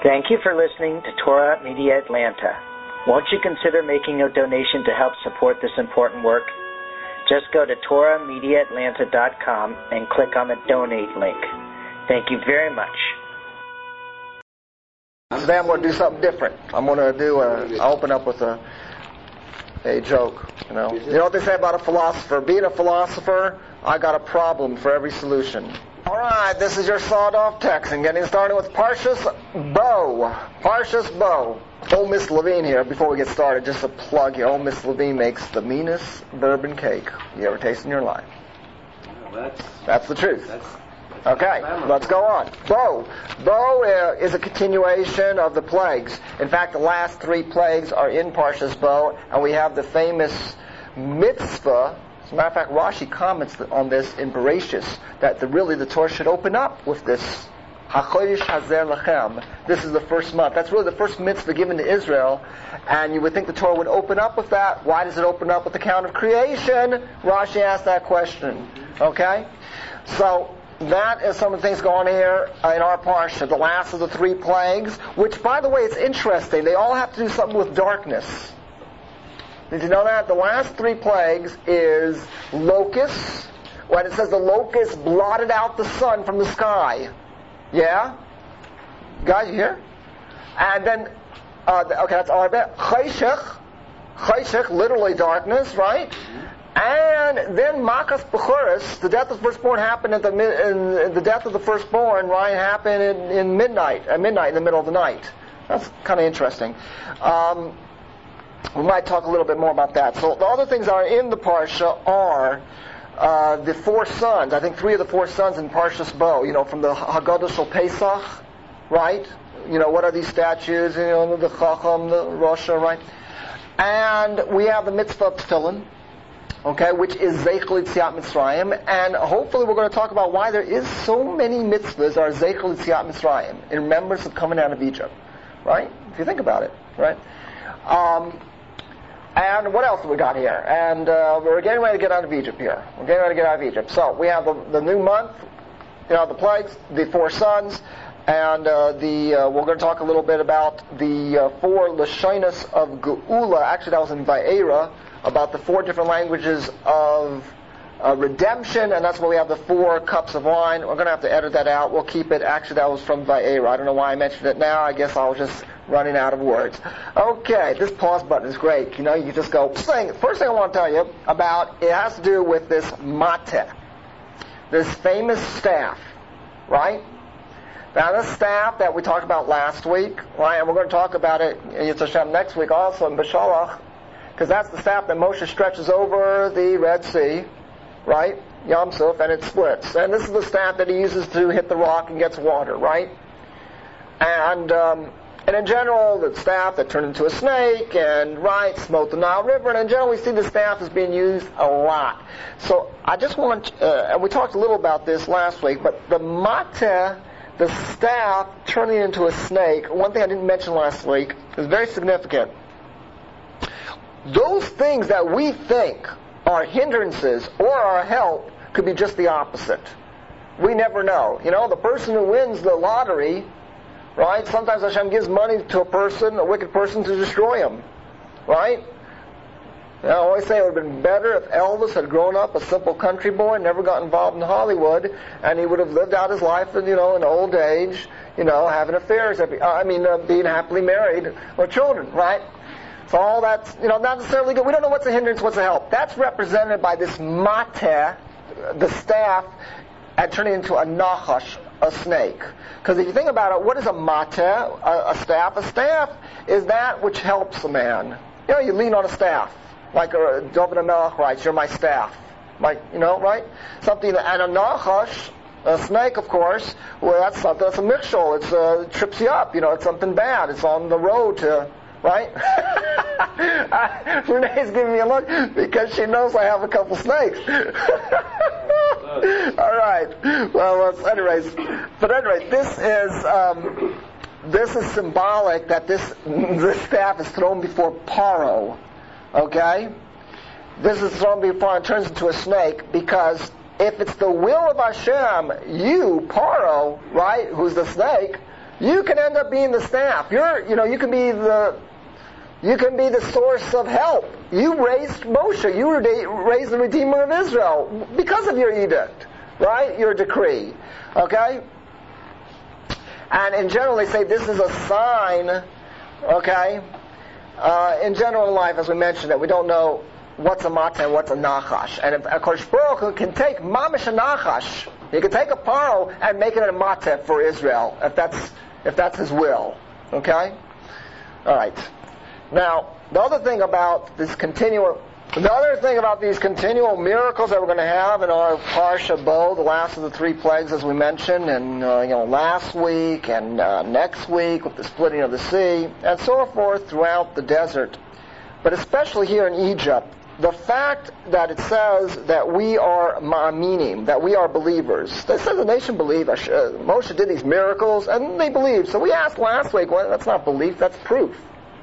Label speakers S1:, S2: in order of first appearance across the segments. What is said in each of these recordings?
S1: Thank you for listening to Torah Media Atlanta. Won't you consider making a donation to help support this important work? Just go to TorahMediaAtlanta.com and click on the donate link. Thank you very much.
S2: Today I'm going to do something different. I'm going to I'll open up with a joke. You know what they say about a philosopher? Being a philosopher, I got a problem for every solution. All right, this is your sawed-off text, and getting started with Parshas Bo. Parshas Bo. Old Miss Levine here. Before we get started, just a plug here. Old Miss Levine makes the meanest bourbon cake you ever tasted in your life. That's the truth. Okay, let's go on. Bo. Bo is a continuation of the plagues. In fact, the last 3 plagues are in Parshas Bo, and we have the famous mitzvah. As a matter of fact, Rashi comments on this in Bereshis, that the Torah should open up with this HaChodesh Hazer Lachem. This is the first month. That's really the first mitzvah given to Israel, and you would think the Torah would open up with that. Why does it open up with the count of creation? Rashi asked that question. Okay? So, that is some of the things going on here in our parsha, the last of the 3 plagues, which, by the way, it's interesting. They all have to do something with darkness. Did you know that? The last 3 plagues is locusts. When it says the locusts blotted out the sun from the sky. Yeah? Guys, you here? And then, okay, that's all I bet. Chayshech, literally darkness, right? And then Makas Bechuris, the death of the firstborn happened the death of the firstborn, right, happened at midnight in the middle of the night. That's kind of interesting. We might talk a little bit more about that. So the other things that are in the Parsha are the 4 sons. I think 3 of the 4 sons in Parshas Bo. From the Haggadah Shel Pesach, right? What are these statues? The Chacham, the Rosha, right? And we have the mitzvah of Tefillin, okay, which is Zeichel Yetziat Mitzrayim. And hopefully we're going to talk about why there is so many mitzvahs are Zeichel Yetziat Mitzrayim, in remembrance of coming out of Egypt, right? If you think about it, right? And what else have we got here? And we're getting ready to get out of Egypt here. So we have the new month, the plagues, the 4 sons, and we're going to talk a little bit about the 4 Lashonos of Geula. Actually, that was in Va'era, about the 4 different languages of redemption, and that's why we have the 4 cups of wine. We're going to have to edit that out. We'll keep it. Actually, that was from Va'era. I don't know why I mentioned it now. I guess I was just running out of words. Okay, this pause button is great. You can just go. First thing I want to tell you about, it has to do with this mateh, this famous staff, right? Now, this staff that we talked about last week, right, and we're going to talk about it in Yitzhak Hashem next week also in Beshalach, because that's the staff that Moshe stretches over the Red Sea, right, Yam Suf, and it splits. And this is the staff that he uses to hit the rock and gets water, right? And in general, the staff that turned into a snake and, right, smote the Nile River. And in general, we see the staff as being used a lot. So I just want and we talked a little about this last week, but the mateh, the staff turning into a snake, one thing I didn't mention last week, is very significant. Those things that we think are hindrances or are help could be just the opposite. We never know. The person who wins the lottery, right? Sometimes Hashem gives money to a wicked person, to destroy him, right? I always say it would have been better if Elvis had grown up a simple country boy, never got involved in Hollywood, and he would have lived out his life in old age, having affairs, being happily married with children, right? So all that's, not necessarily good. We don't know what's a hindrance, what's a help. That's represented by this mateh, the staff, and turning into a nachash, a snake. Because if you think about it, what is a mateh, a staff? A staff is that which helps a man. You lean on a staff. Like David HaMelech writes, you're my staff. Right? Something, and a nachash, a snake, of course, well, that's something, that's a mikshol. It trips you up. It's something bad. It's on the road to, right? Renee's giving me a look because she knows I have a couple snakes. All right. Well, anyways, this is symbolic that this staff is thrown before Paro. Okay? This is thrown before and turns into a snake, because if it's the will of Hashem, you, Paro, right, who's the snake, You can end up being the staff. You can be the source of help. You raised Moshe. You raised the Redeemer of Israel because of your edict, right? Your decree. Okay? And in general, they say this is a sign, okay? In general life, as we mentioned, that we don't know what's a mateh and what's a nachash. And if HaKadosh Baruch Hu can take mamish a nachash, he can take a paro and make it a mateh for Israel, if that's his will. Okay? All right. Now, the other thing about these continual miracles that we're going to have in our Parsha Bo, the last of the 3 plagues, as we mentioned, and last week and next week with the splitting of the sea, and so forth throughout the desert, but especially here in Egypt, the fact that it says that we are ma'aminim, that we are believers. They said the nation believed. Moshe did these miracles, and they believed. So we asked last week, well, that's not belief, that's proof.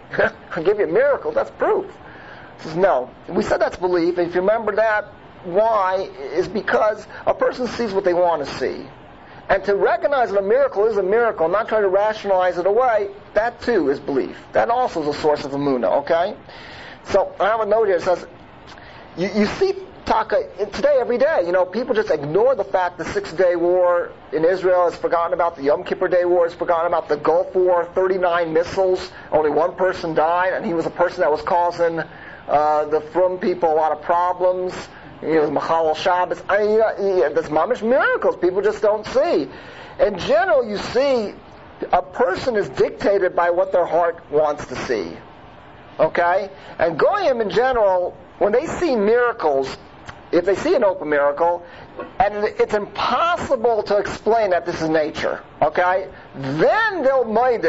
S2: I give you a miracle, that's proof. He says, no. We said that's belief, and if you remember that, why is because a person sees what they want to see. And to recognize that a miracle is a miracle, not try to rationalize it away, that too is belief. That also is a source of emunah, okay? So I have a note here that says, you see Taka today, every day, people just ignore the fact the 6-day war in Israel is forgotten about, the Yom Kippur Day war is forgotten about, the Gulf War, 39 missiles, only one person died, and he was a person that was causing the Frum people a lot of problems. He was Machal Shabbos. There's mamish miracles people just don't see. In general, you see, a person is dictated by what their heart wants to see. Okay? And Goyim in general, when they see miracles, if they see an open miracle, and it's impossible to explain that this is nature, okay? Then they'll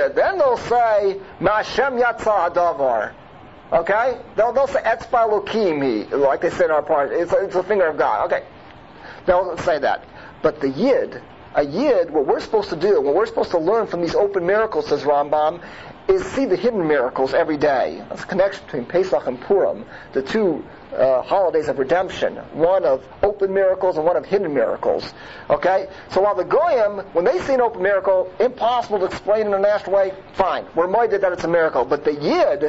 S2: say, Ma'ashem yatsa hadavar. Okay? They'll say, Etzba Elokim, like they say in our part. It's a finger of God. Okay. They'll say that. But a Yid, what we're supposed to do, what we're supposed to learn from these open miracles, says Rambam, is see the hidden miracles every day. That's a connection between Pesach and Purim, the 2 holidays of redemption. One of open miracles and one of hidden miracles. Okay? So while the Goyim, when they see an open miracle, impossible to explain in a natural way, fine. We're moided that it's a miracle. But the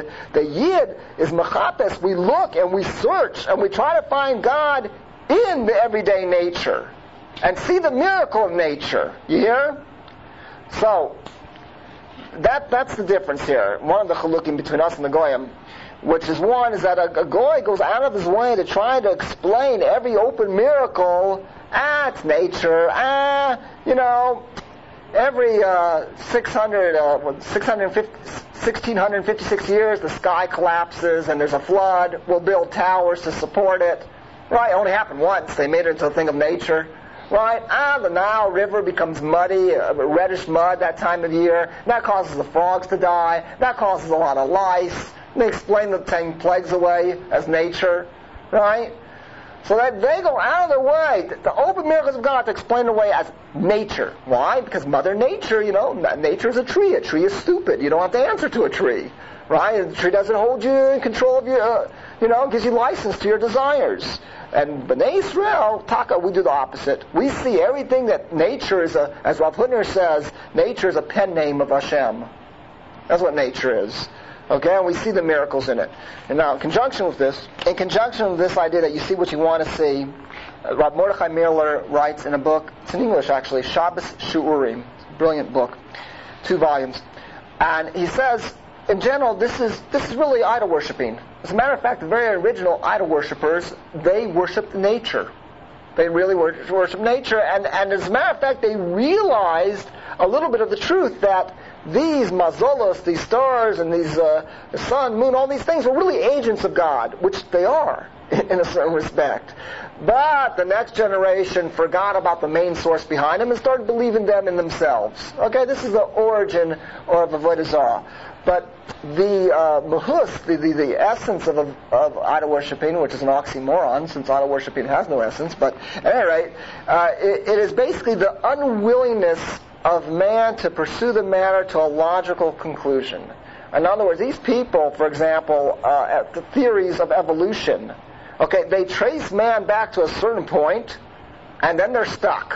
S2: Yid is mechapes. We look and we search and we try to find God in the everyday nature and see the miracle of nature. You hear? So, that's the difference here. One of the chalukim between us and the Goyim, which is one is that a Goy goes out of his way to try to explain every open miracle. It's nature. Every 1656 years the sky collapses and there's a flood. We'll build towers to support it. Right? It only happened once. They made it into a thing of nature. Right? The Nile River becomes muddy, reddish mud that time of year. That causes the frogs to die. That causes a lot of lice. They explain the 10 plagues away as nature. Right? So that they go out of their way, the open miracles of God, to explain it away as nature. Why? Because Mother Nature, nature is a tree. A tree is stupid. You don't have to answer to a tree. Right? The tree doesn't hold you in control of your, gives you license to your desires. And B'nai Israel, we do the opposite. We see everything that nature is as Rav Hutner says, nature is a pen name of Hashem. That's what nature is. Okay, and we see the miracles in it. And now, in conjunction with this idea that you see what you want to see, Rav Mordechai Miller writes in a book, it's in English actually, Shabbos Shu'urim, brilliant book, 2 volumes. And he says, in general, this is really idol worshipping. As a matter of fact, the very original idol worshippers, they worshipped nature. They really worship nature, and as a matter of fact, they realized a little bit of the truth that these mazolos, these stars, and these the sun, moon, all these things are really agents of God, which they are in a certain respect. But the next generation forgot about the main source behind them and started believing them in themselves. Okay, this is the origin of Avodah Zarah. But the mahus, the essence of idol worshipping, which is an oxymoron, since idol worshipping has no essence, but at any rate, it is basically the unwillingness of man to pursue the matter to a logical conclusion. In other words, these people, for example, the theories of evolution, okay, they trace man back to a certain point, and then they're stuck.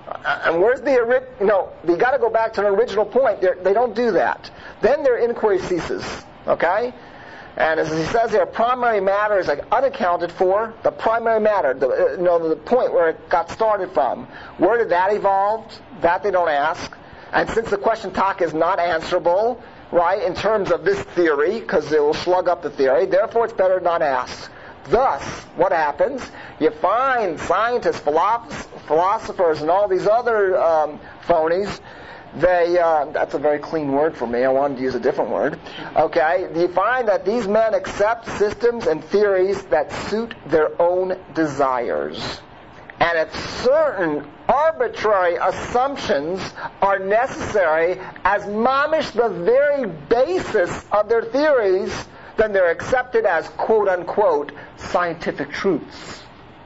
S2: And where's the you got to go back to an original point. They don't do that. Then their inquiry ceases. Okay? And as he says here, primary matter is like unaccounted for. The primary matter, the point where it got started from. Where did that evolve? That they don't ask. And since the question talk is not answerable, right, in terms of this theory, because it will slug up the theory, therefore it's better not ask. Thus, what happens? You find scientists, philosophers, and all these other phonies. That's a very clean word for me. I wanted to use a different word. Okay? You find that these men accept systems and theories that suit their own desires. And if certain arbitrary assumptions are necessary as mamish the very basis of their theories, then they're accepted as quote-unquote scientific truths.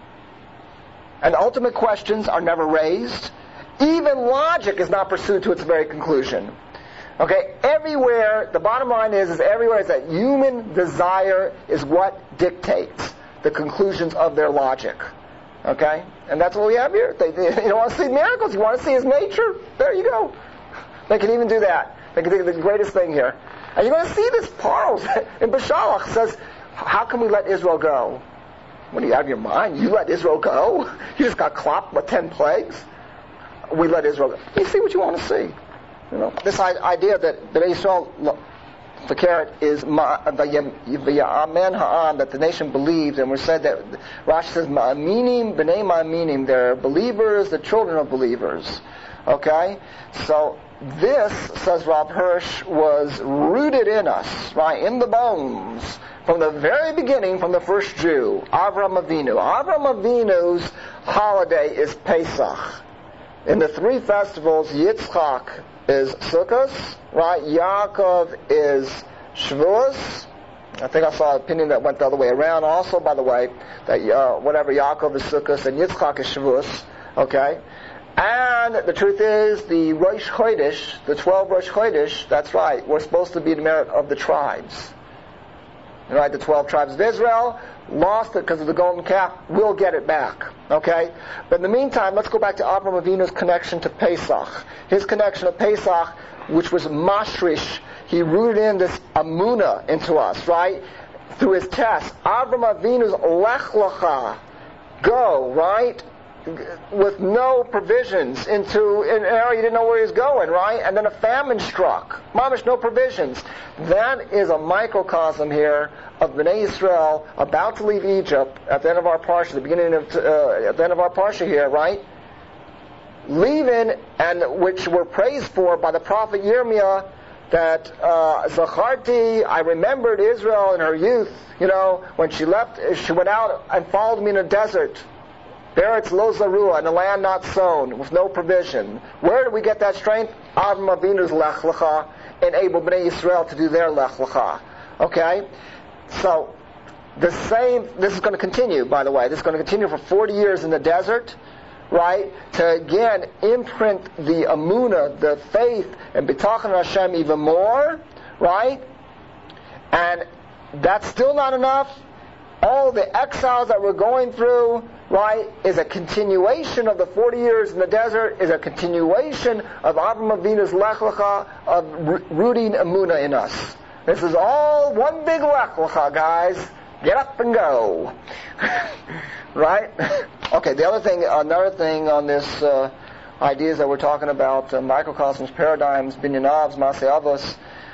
S2: And ultimate questions are never raised. Even logic is not pursued to its very conclusion. Okay, everywhere, the bottom line is everywhere is that human desire is what dictates the conclusions of their logic. Okay? And that's what we have here. You don't want to see miracles, you want to see His nature. There you go. They can even do that. They can do the greatest thing here. And you're going to see this Paul in Beshalach says, how can we let Israel go? What do you have in your mind? You let Israel go? You just got clopped with 10 plagues? We let Israel go. You see what you want to see. This idea that Israel, the carrot is Amen Ha'am, that the nation believed, and we said that Rashi says Ma'aminim b'nei Ma'aminim, they're believers, the children of believers. Okay? So this, says Rav Hirsch, was rooted in us, right, in the bones, from the very beginning, from the first Jew, Avram Avinu. Avram Avinu's holiday is Pesach. In the three festivals, Yitzchak is Sukkot, right? Yaakov is Shavuos. I think I saw an opinion that went the other way around. Also, by the way, that Yaakov is Sukkot and Yitzchak is Shavuos. Okay? And the truth is, the Rosh Chodesh, the 12 Rosh Chodesh, that's right, we're supposed to be the merit of the tribes. Right? The 12 tribes of Israel lost it because of the golden calf. We'll get it back. Okay? But in the meantime, let's go back to Avraham Avinu's connection to Pesach. His connection to Pesach, which was mashrish, he rooted in this amuna into us, right? Through his test. Avraham Avinu's lech lecha, go, right? With no provisions into an area you didn't know where he was going, right? And then a famine struck. Mamish, no provisions. That is a microcosm here of Bnei Yisrael about to leave Egypt at the end of our parsha, at the end of our parsha here, right? Leaving, and which were praised for by the prophet Yirmiyah, that Zacharti, I remembered Israel in her youth, when she left, she went out and followed me in a desert. Beretz lo zarua, in a land not sown, with no provision. Where do we get that strength? Avram Avinu's lech lecha enabled Bnei Yisrael to do their lech lecha. Okay? So, this is going to continue, by the way. This is going to continue for 40 years in the desert, right? To again imprint the amuna, the faith, and bitachon Hashem even more, right? And that's still not enough. All the exiles that we're going through, right, is a continuation of the 40 years in the desert, is a continuation of Avraham Avinu's lech lecha, of rooting amuna in us. This is all one big lech lecha, guys. Get up and go. Right? Okay, another thing on this ideas that we're talking about, microcosms, paradigms, binyanavs, masei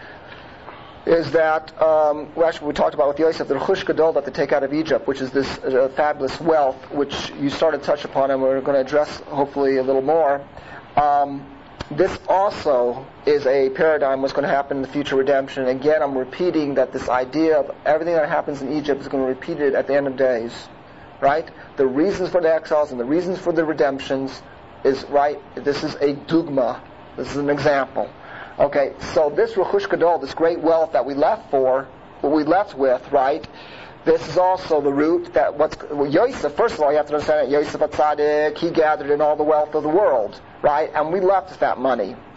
S2: is that, we talked about with Yosef, the Rechush Gadol that they take out of Egypt, which is this fabulous wealth, which you started to touch upon and we're going to address hopefully a little more. This also is a paradigm what's going to happen in the future redemption. And again, I'm repeating that this idea of everything that happens in Egypt is going to repeat it at the end of days. Right? The reasons for the exiles and the reasons for the redemptions is, right, this is a dugma. This is an example. Okay, so this Rechush Gadol, this great wealth that we left with, right, this is also the root that Yosef, first of all, you have to understand that Yosef HaTzadik, he gathered in all the wealth of the world, right, and we left with that money.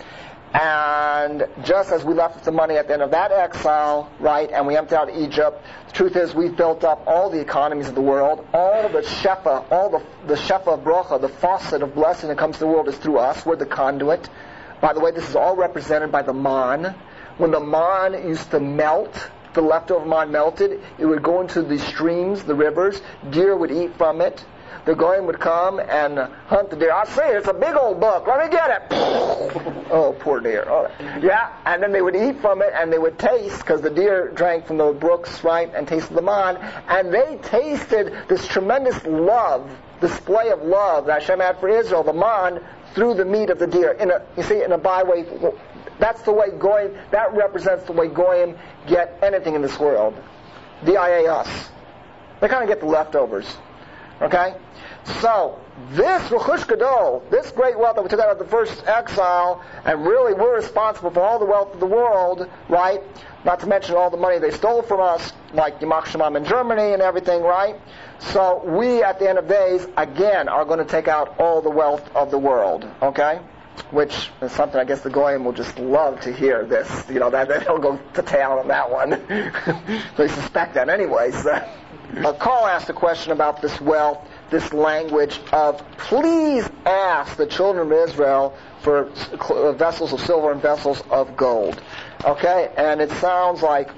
S2: And just as we left with the money at the end of that exile, right, and we emptied out Egypt, the truth is we've built up all the economies of the world. All the shefa, the shefa of bracha, the faucet of blessing that comes to the world is through us. We're the conduit. By the way, this is all represented by the man. When the man used to melt, the leftover man melted, it would go into the streams, the rivers. Deer would eat from it. The goyim would come and hunt the deer. I say, it's a big old buck. Let me get it. Oh, poor deer. Oh. Yeah, and then they would eat from it, and they would taste, because the deer drank from the brooks, right, and tasted the man. And they tasted this tremendous love, display of love that Hashem had for Israel, the man, through the meat of the deer. In a byway. That's the way goyim, that represents the way goyim get anything in this world. D-I-A, us. They kind of get the leftovers. Okay? So, this Rechush Gadol, this great wealth that we took out of the first exile, and really we're responsible for all the wealth of the world, right? Not to mention all the money they stole from us, like Yamach Shemam in Germany and everything, right? So we, at the end of days, again, are going to take out all the wealth of the world, okay? Which is something I guess the Goyim will just love to hear this. That they'll go to town on that one. They suspect that anyways. Carl asked a question about this wealth, this language of, please ask the children of Israel for vessels of silver and vessels of gold. Okay? And it sounds like,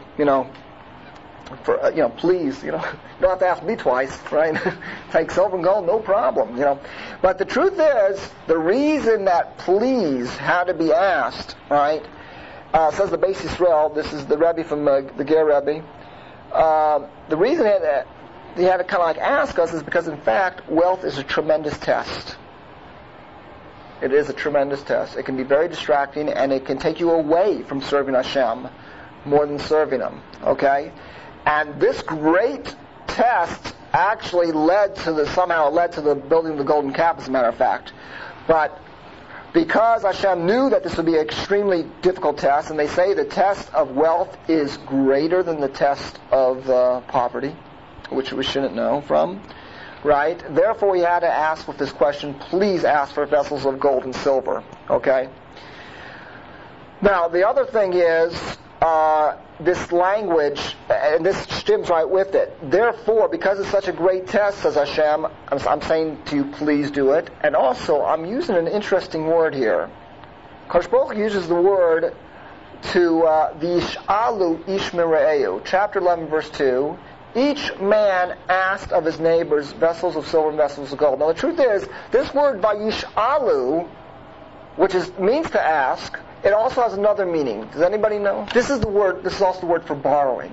S2: please, you don't have to ask me twice, right? Take silver and gold, no problem, But the truth is, the reason that please had to be asked, right, says the Beis Yisrael, this is the Rebbe from the Ger Rebbe, the reason he had to kind of like ask us is because, in fact, wealth is a tremendous test. It is a tremendous test. It can be very distracting, and it can take you away from serving Hashem more than serving Him, okay? And this great test actually led to the building of the golden calf, as a matter of fact. But because Hashem knew that this would be an extremely difficult test, and they say the test of wealth is greater than the test of poverty, which we shouldn't know from, right? Therefore, we had to ask with this question, please ask for vessels of gold and silver, okay? Now, the other thing is, this language, and this stems right with it. Therefore, because it's such a great test, says Hashem, I'm saying to you, please do it. And also, I'm using an interesting word here. Kadosh Baruch Hu uses the word to V'yish'alu ish mire'ehu, chapter 11, verse 2. Each man asked of his neighbors vessels of silver and vessels of gold. Now, the truth is, this word V'yish'alu, which means to ask, it also has another meaning. Does anybody know? This is also the word for borrowing.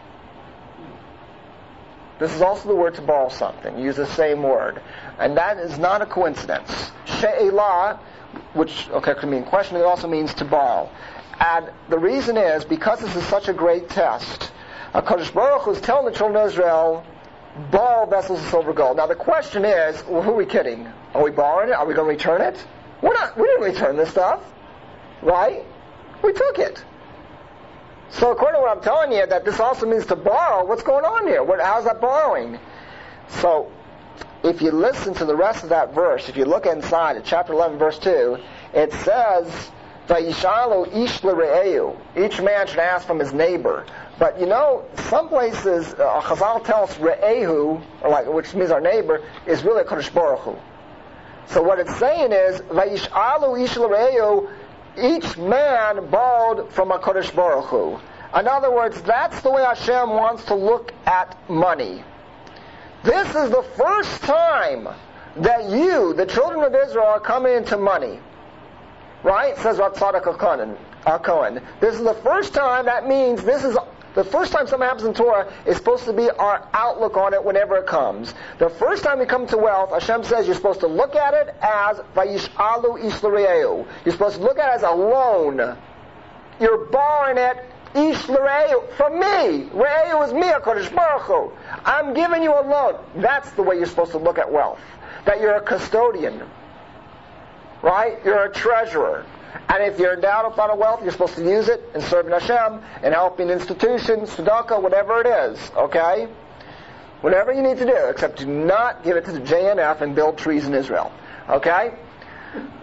S2: This is also the word to borrow something. You use the same word. And that is not a coincidence. She'elah, which could mean question, it also means to borrow. And the reason is, because this is such a great test, HaKadosh Baruch Hu is telling the children of Israel, borrow vessels of silver and gold. Now the question is, who are we kidding? Are we borrowing it? Are we going to return it? We didn't return this stuff. Right? We took it. So according to what I'm telling you, that this also means to borrow, what's going on here? How's that borrowing? So, if you listen to the rest of that verse, if you look inside at chapter 11, verse 2, it says, Vayishalu ish l're'ehu. Each man should ask from his neighbor. But some places, Chazal tells re'ehu, which means our neighbor, is really a Kadosh Baruch Hu. So what it's saying is, Vayishalu ish l're'ehu, each man borrowed from HaKadosh Baruch Hu. In other words, that's the way Hashem wants to look at money. This is the first time that you, the children of Israel, are coming into money. Right? Says Rav Tzadok HaKohen. This is the first time, that means this is the first time something happens in Torah is supposed to be our outlook on it whenever it comes. The first time we come to wealth, Hashem says you're supposed to look at it as Vayish'alu ish l're'ehu. You're supposed to look at it as a loan. You're borrowing it ish l're'ehu from me. Re'ehu is me, HaKadosh Baruch Hu. I'm giving you a loan. That's the way you're supposed to look at wealth. That you're a custodian. Right? You're a treasurer. And if you're endowed upon a wealth, you're supposed to use it in serving Hashem, in helping institutions, tzedakah, whatever it is, okay? Whatever you need to do, except do not give it to the JNF and build trees in Israel, okay?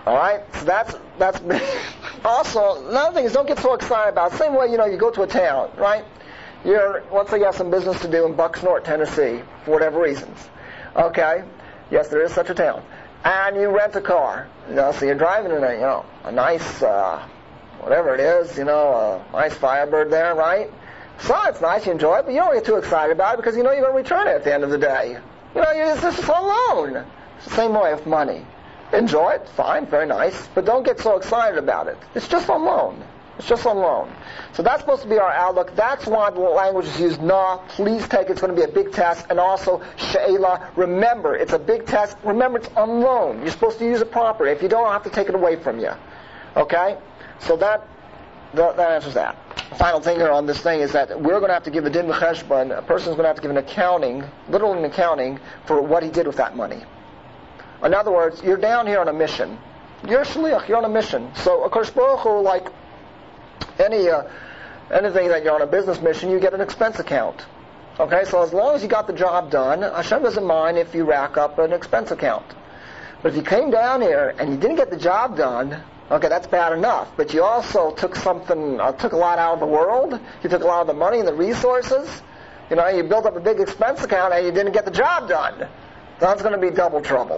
S2: All right? So that's also, another thing is don't get so excited about it. Same way, you go to a town, right? Let's say you have some business to do in Bucksnort, Tennessee, for whatever reasons. Okay? Yes, there is such a town. And you rent a car. So you're driving in a nice, whatever it is, a nice Firebird there, right? So it's nice, you enjoy it, but you don't get too excited about it because you're going to return it at the end of the day. It's just a loan. It's the same way with money. Enjoy it, fine, very nice, but don't get so excited about it. It's just on loan. It's just on loan. So that's supposed to be our outlook. That's why the language is used, please take it. It's going to be a big test. And also, she'ela, remember, it's a big test. Remember, it's on loan. You're supposed to use it properly. If you don't, I'll have to take it away from you. Okay? So that answers that. The final thing here on this thing is that we're going to have to give a din v'cheshbon. A person's going to have to give an accounting, literally an accounting, for what he did with that money. In other words, you're down here on a mission. You're a shliach. You're on a mission. So, HaKadosh Baruch Hu, like anything that you're on a business mission, you get an expense account. Okay, so as long as you got the job done, Hashem doesn't mind if you rack up an expense account. But if you came down here and you didn't get the job done, okay, that's bad enough. But you also took a lot out of the world. You took a lot of the money and the resources. You built up a big expense account and you didn't get the job done. That's going to be double trouble.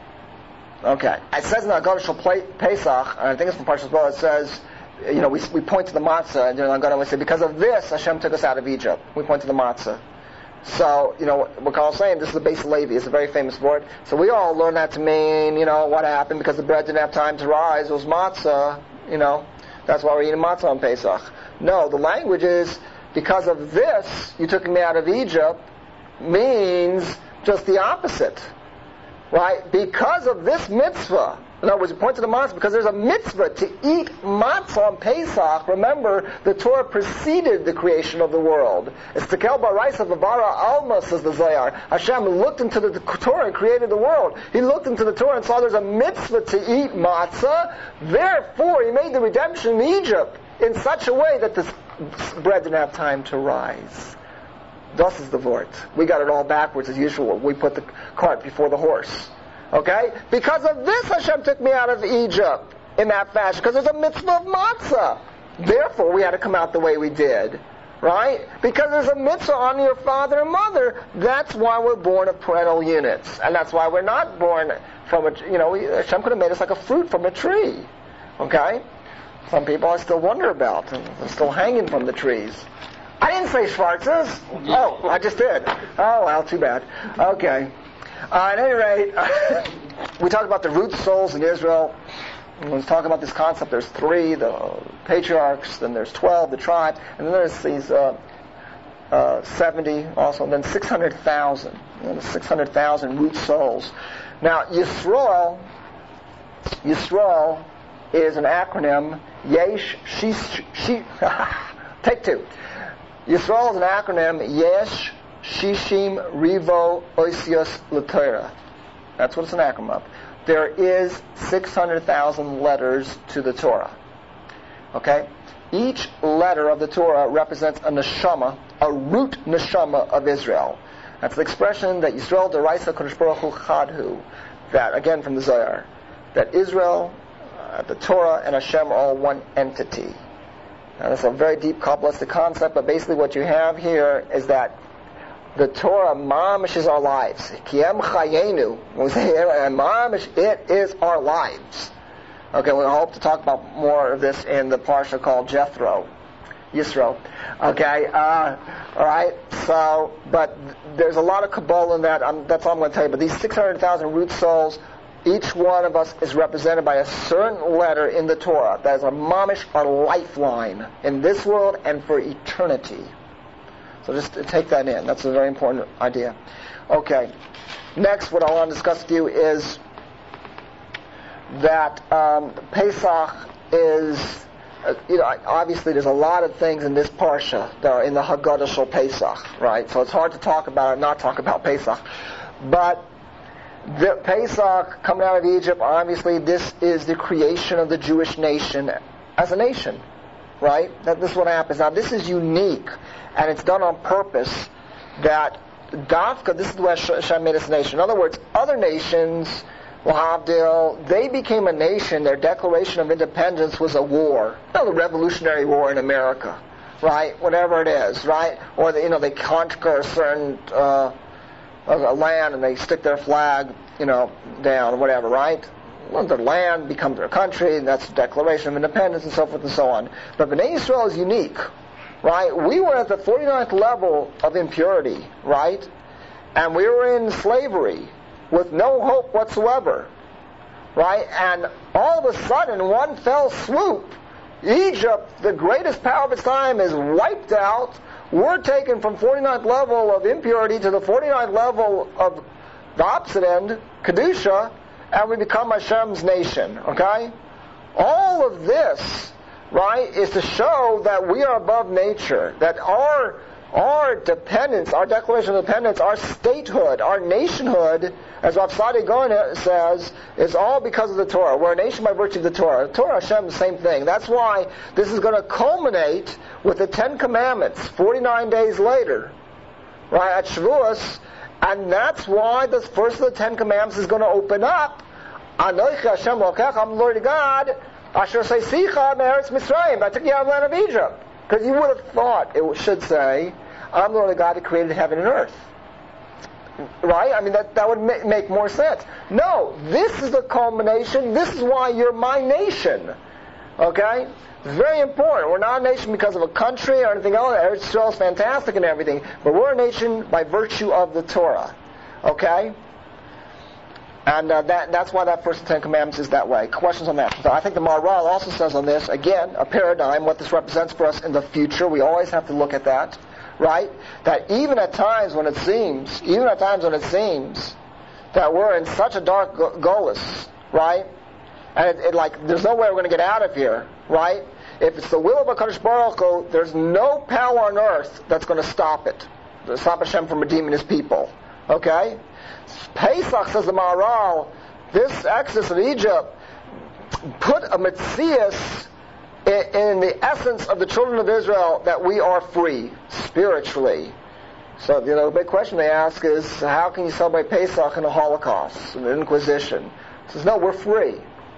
S2: Okay. It says in the Haggadah Shel Pesach, and I think it's from Parshas Bo, it says, we point to the matzah, and we say, because of this, Hashem took us out of Egypt. We point to the matzah. So, what Carl's saying, this is the Beis Levi, it's a very famous word. So we all learn that to mean, what happened because the bread didn't have time to rise, it was matzah, that's why we're eating matzah on Pesach. No, the language is, because of this, you took me out of Egypt, means just the opposite. Right? Because of this mitzvah. In other words, you point to the matzah because there's a mitzvah to eat matzah on Pesach. Remember, the Torah preceded the creation of the world. It's tekel baraisa v'bara alma, says the Zohar. Hashem looked into the Torah and created the world. He looked into the Torah and saw there's a mitzvah to eat matzah. Therefore, he made the redemption in Egypt in such a way that this bread didn't have time to rise. Das is the word. We got it all backwards as usual. We put the cart before the horse. Okay? Because of this, Hashem took me out of Egypt in that fashion. Because there's a mitzvah of matzah. Therefore, we had to come out the way we did. Right? Because there's a mitzvah on your father and mother. That's why we're born of parental units. And that's why we're not born from Hashem could have made us like a fruit from a tree. Okay? Some people I still wonder about. They're still hanging from the trees. I didn't say Schwarzes. Oh, I just did. Oh, well, too bad. Okay. At any rate, we talked about the root souls in Israel. When we talk about this concept, there's 3, the patriarchs, then there's 12, the tribes, and then there's these 70 also, and then 600,000. The 600,000 root souls. Now, Yisrael is an acronym. Yesh, take 2. Yisrael is an acronym, Yesh, Shishim, Rivo, Oisios, L'Torah. That's what it's an acronym of. There is 600,000 letters to the Torah. Okay? Each letter of the Torah represents a neshama, a root neshama of Israel. That's the expression that Yisrael deraisa Kodesh Baruch Hu Chadhu. That, again from the Zohar, that Israel, the Torah, and Hashem are all one entity. Now, that's a very deep Kabbalistic concept, but basically what you have here is that the Torah, mamish, is our lives. Kiem chayenu. When we say mamish, it is our lives. Okay, we hope to talk about more of this in the parsha called Yisro. Okay, all right. So, but there's a lot of Kabbalah in that. That's all I'm going to tell you. But these 600,000 root souls, each one of us is represented by a certain letter in the Torah. That is a mamish, our lifeline in this world and for eternity. So just take that in. That's a very important idea. Okay. Next, what I want to discuss with you is that Pesach is, obviously there's a lot of things in this parsha that are in the Haggadah Shel Pesach, right? So it's hard to talk about it and not talk about Pesach. But the Pesach, coming out of Egypt, obviously this is the creation of the Jewish nation as a nation, right? This is what happens. Now this is unique, and it's done on purpose, that Dafka, this is the way Hashem made this nation. In other words, other nations, Lahavdil, they became a nation. Their Declaration of Independence was a war. The Revolutionary War in America, right? Whatever it is, right? Or they conquer a certain a land and they stick their flag, down, whatever, right? Well, their land becomes their country, and that's the Declaration of Independence, and so forth and so on. But Bnei Yisrael is unique, right? We were at the 49th level of impurity, right? And we were in slavery with no hope whatsoever, right? And all of a sudden, in one fell swoop, Egypt, the greatest power of its time, is wiped out. We're taken from 49th level of impurity to the 49th level of the opposite end, Kedusha, and we become Hashem's nation, okay? All of this, right, is to show that we are above nature, that our dependence, our declaration of dependence, our statehood, our nationhood, as Rav Sadi Gaon says, is all because of the Torah. We're a nation by virtue of the Torah. Torah, Hashem, the same thing. That's why this is going to culminate with the 10 Commandments 49 days later, right, at Shavuos, and that's why the first of the 10 Commandments is going to open up. Anochi Hashem Lokech, I'm the Lord your God, Asher Seisicha Me'eretz Mitzrayim, I took you out of the land of Egypt. Because you would have thought it should say, I'm the Lord God who created heaven and earth. Right? I mean, that would make more sense. No, this is the culmination. This is why you're my nation. Okay? It's very important. We're not a nation because of a country or anything else. Eretz Yisrael is fantastic and everything. But we're a nation by virtue of the Torah. Okay? And that's why that first 10 Commandments is that way. Questions on that? So I think the Maharal also says on this, again, a paradigm, what this represents for us in the future. We always have to look at that, right? That even at times when it seems that we're in such a dark gullus, right? And there's no way we're going to get out of here, right? If it's the will of HaKadosh Baruch Hu, there's no power on earth that's going to stop it. To stop Hashem from redeeming His people. Okay? Pesach, says the Maharal, this exodus of Egypt put a metzias in the essence of the children of Israel that we are free, spiritually. So, the big question they ask is, how can you celebrate Pesach in the Holocaust, in the Inquisition? He says, no, we're free.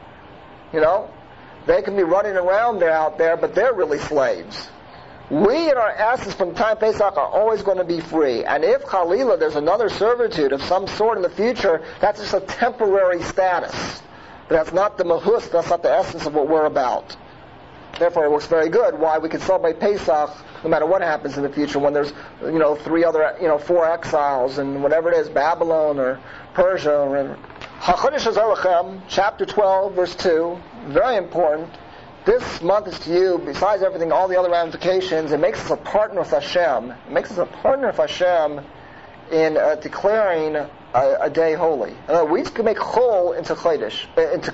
S2: They can be running around out there, but they're really slaves. We, in our essence, from the time Pesach, are always going to be free. And if, Chalila, there's another servitude of some sort in the future, that's just a temporary status. But that's not the mahus, that's not the essence of what we're about. Therefore, it works very good why we can celebrate Pesach no matter what happens in the future when there's, 4 exiles and whatever it is, Babylon or Persia or whatever. HaChodesh Hazeh Lachem, chapter 12, verse 2, very important. This month is to you, besides everything, all the other ramifications, it makes us a partner with Hashem. It makes us a partner with Hashem in declaring a day holy. We can make chol into Kodesh.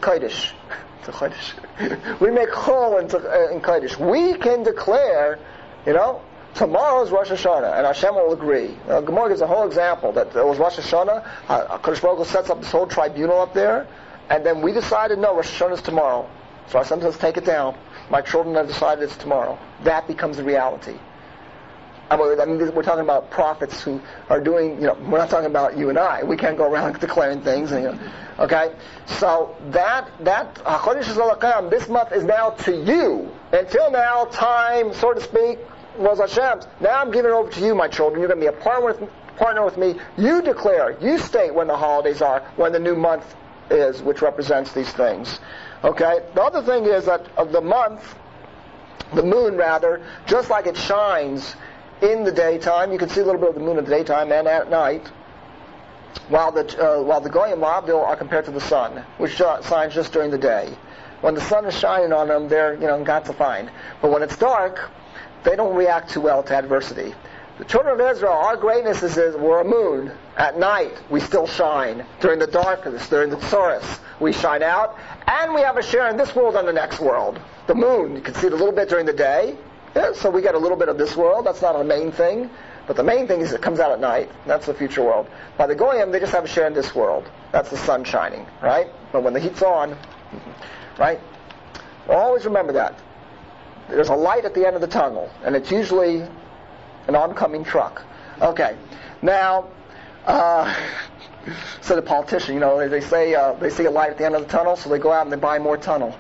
S2: We make chol in Kodesh. We can declare, tomorrow is Rosh Hashanah, and Hashem will agree. Gemara gives a whole example that it was Rosh Hashanah. HaKadosh Baruch Hu sets up this whole tribunal up there, and then we decided, no, Rosh Hashanah is tomorrow. So Hashem says, take it down. My children have decided it's tomorrow. That becomes the reality. We're talking about prophets who are doing, we're not talking about you and I. We can't go around declaring things. Okay? So that HaChodesh Hazeh Lachem, this month is now to you. Until now, time, so to speak, was Hashem's. Now I'm giving it over to you, my children. You're going to be a partner with me. You declare, you state when the holidays are, when the new month is, which represents these things. Okay? The other thing is that of the month, the moon rather, just like it shines in the daytime, you can see a little bit of the moon in the daytime and at night, while the Goyim Labdil are compared to the sun, which shines just during the day. When the sun is shining on them, they're, God's fine. But when it's dark, they don't react too well to adversity. The children of Israel, our greatness is we're a moon. At night, we still shine. During the darkness, during the tsuris, we shine out. And we have a share in this world and the next world. The moon, you can see it a little bit during the day. Yeah, so we get a little bit of this world. That's not a main thing. But the main thing is it comes out at night. That's the future world. By the Goyim, they just have a share in this world. That's the sun shining, right? But when the heat's on, right? Well, always remember that. There's a light at the end of the tunnel. And it's usually an oncoming truck. Okay. Now, So the politician, they say they see a light at the end of the tunnel, so they go out and they buy more tunnel.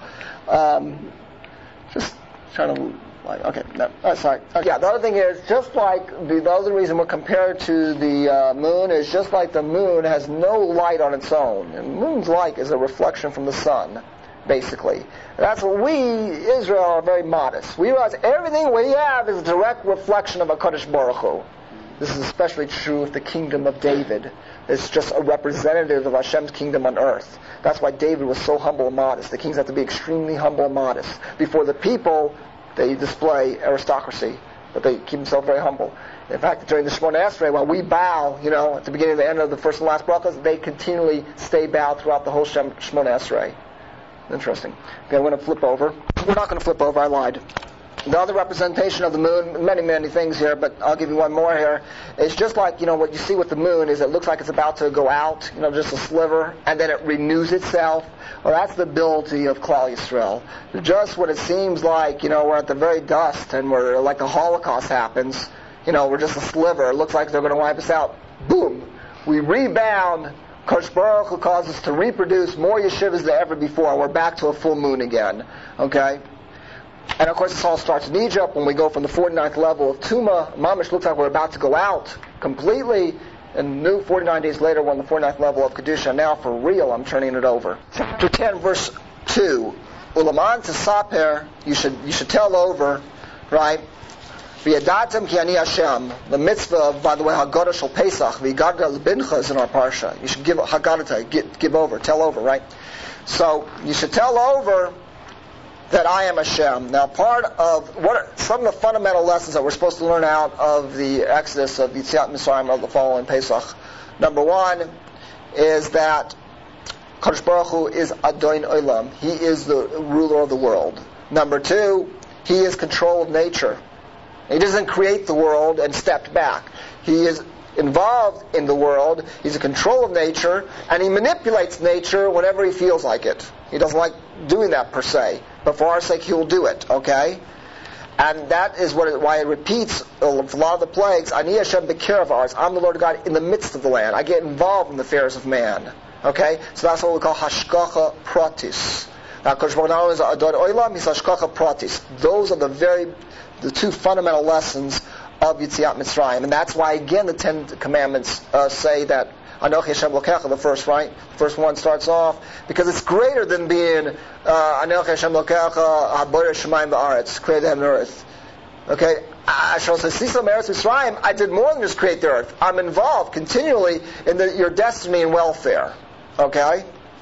S2: Just trying to, okay, no, sorry. The other thing is, just like the other reason we're compared to the moon is just like the moon has no light on its own. And the moon's light is a reflection from the sun, basically. That's what we, Israel, are very modest. We realize everything we have is a direct reflection of HaKadosh Baruch Hu. This is especially true of the kingdom of David. It's just a representative of Hashem's kingdom on earth. That's why David was so humble and modest. The kings have to be extremely humble and modest. Before the people, they display aristocracy, but they keep themselves very humble. In fact, during the Shemona Esrei, when we bow, at the beginning and the end of the first and last brachas, they continually stay bowed throughout the whole Shemona Esrei. Interesting. Okay, I'm going to flip over. We're not going to flip over, I lied. The other representation of the moon, many, many things here, but I'll give you one more here. It's just like, what you see with the moon is it looks like it's about to go out, just a sliver, and then it renews itself. Well, that's the ability of Klal Yisrael. Just when it seems like, we're at the very dust and we're like the Holocaust happens, we're just a sliver. It looks like they're going to wipe us out. Boom! We rebound. Kodesh Baruch Hu causes us to reproduce more yeshivas than ever before. We're back to a full moon again. Okay? And of course this all starts in Egypt when we go from the 49th level of Tuma. Mamish looks like we're about to go out completely. And new 49 days later we're on the 49th level of Kedusha. Now for real I'm turning it over. Chapter 10 verse 2. Ulaman Tesaper, you should tell over, right? V'yadatem ki ani Hashem. The mitzvah, by the way, Haggadah shel Pesach, v'yigadta l'bincha is in our parsha. You should give Haggadah, give over, tell over, right? So you should tell over that I am Hashem. Now, part of some of the fundamental lessons that we're supposed to learn out of the Exodus of Yetziat Mitzrayim of the following Pesach. Number one is that Kadosh Baruch Hu is Adon Olam. He is the ruler of the world. Number two, He is control of nature. He doesn't create the world and stepped back. He is involved in the world. He's in control of nature, and He manipulates nature whenever He feels like it. He doesn't like doing that per se, but for our sake He will do it. Okay, and that is why it repeats a lot of the plagues. Ani Hashem b'kerav haaretz. I'm the Lord God in the midst of the land. I get involved in the affairs of man. Okay, so that's what we call hashgacha pratis. Now, Kodesh Baruch Hu is Adon Olam. He's hashgacha pratis. Those are the two fundamental lessons of Yetziat Mitzrayim, and that's why again the 10 Commandments say that Anochi Hashem Lokecha, the first, right? The first one starts off because it's greater than being Anochi Hashem Lokecha Haborer Shemayim Ba'aretz, create heaven and earth. Okay, I shall say, Sisam Eretz Mitzrayim. I did more than just create the earth. I'm involved continually in your destiny and welfare. Okay.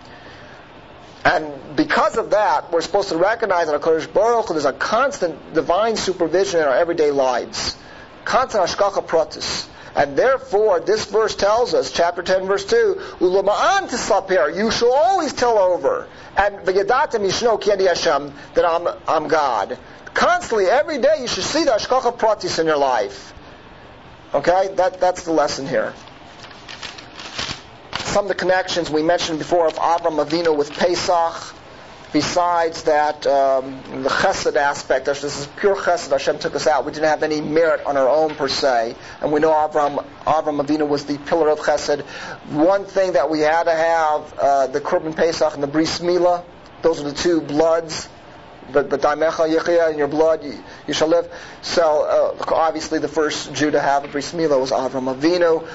S2: And because of that, we're supposed to recognize that HaKadosh Baruch Hu, there's a constant divine supervision in our everyday lives. Constant hashgacha pratis. And therefore, this verse tells us, chapter 10, verse 2, Ulama'an tesaper, you shall always tell over. And v'yadatem yishno ki ani Hashem, that I'm God. Constantly, every day, you should see the hashgacha pratis in your life. Okay? That's the lesson here. Some of the connections we mentioned before of Avram Avinu with Pesach, besides that, the chesed aspect, this is pure chesed, Hashem took us out. We didn't have any merit on our own per se. And we know Avram Avinu was the pillar of chesed. One thing that we had to have, the Korban Pesach and the Bris Milah, those are the two bloods. But Daimecha Yechia, in your blood you shall live. So obviously the first Jew to have a Bris Milah was Avram Avinu.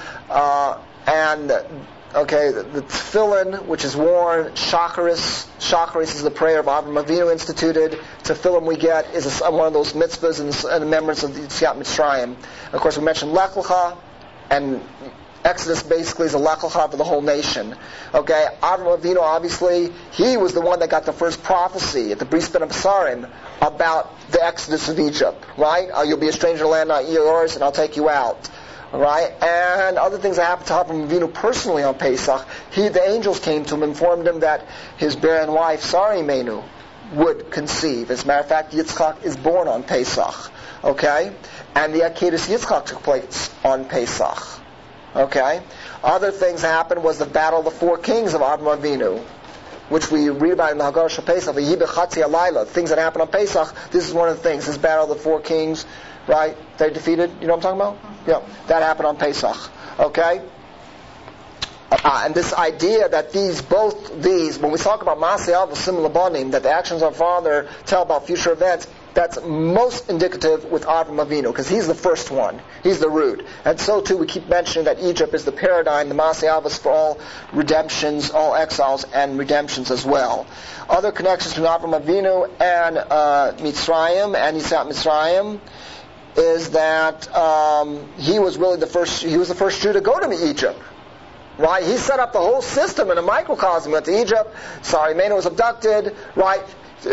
S2: The tefillin, which is worn, shacharis. Shacharis is the prayer of Avram Avinu instituted. Tefillin we get is one of those mitzvahs and the remembrance of the Yetziat Mitzrayim. Of course, we mentioned Lech Lecha, and Exodus basically is a Lech Lecha for the whole nation. Okay, Avram Avinu, obviously, he was the one that got the first prophecy at the Bris Ben Abasarim about the Exodus of Egypt. Right? You'll be a stranger in the land not yours, and I'll take you out. Right? And other things that happened to Avram Avinu personally on Pesach. The angels came to him and informed him that his barren wife, Sarai Menu, would conceive. As a matter of fact, Yitzchak is born on Pesach. Okay? And the Akedas Yitzchak took place on Pesach. Okay? Other things that happened was the battle of the four kings of Avram Avinu, which we read about in the Haggadah Shel Pesach, the Yibe Chatzi Alayla, things that happened on Pesach. This is one of the things, this battle of the four kings, right? They defeated, you know what I'm talking about? Yeah, that happened on Pesach. Okay? And this idea that both these, when we talk about Masei Avos Sim Labanim, that the actions of our father tell about future events, that's most indicative with Avram Avinu, because he's the first one. He's the root. And so too, we keep mentioning that Egypt is the paradigm, the Masei Avos for all redemptions, all exiles, and redemptions as well. Other connections between Avram Avinu and Mitzrayim and Yetziat Mitzrayim is that he was the first Jew to go to Egypt. Right? He set up the whole system in a microcosm. He went to Egypt. Sarimena was abducted. Right?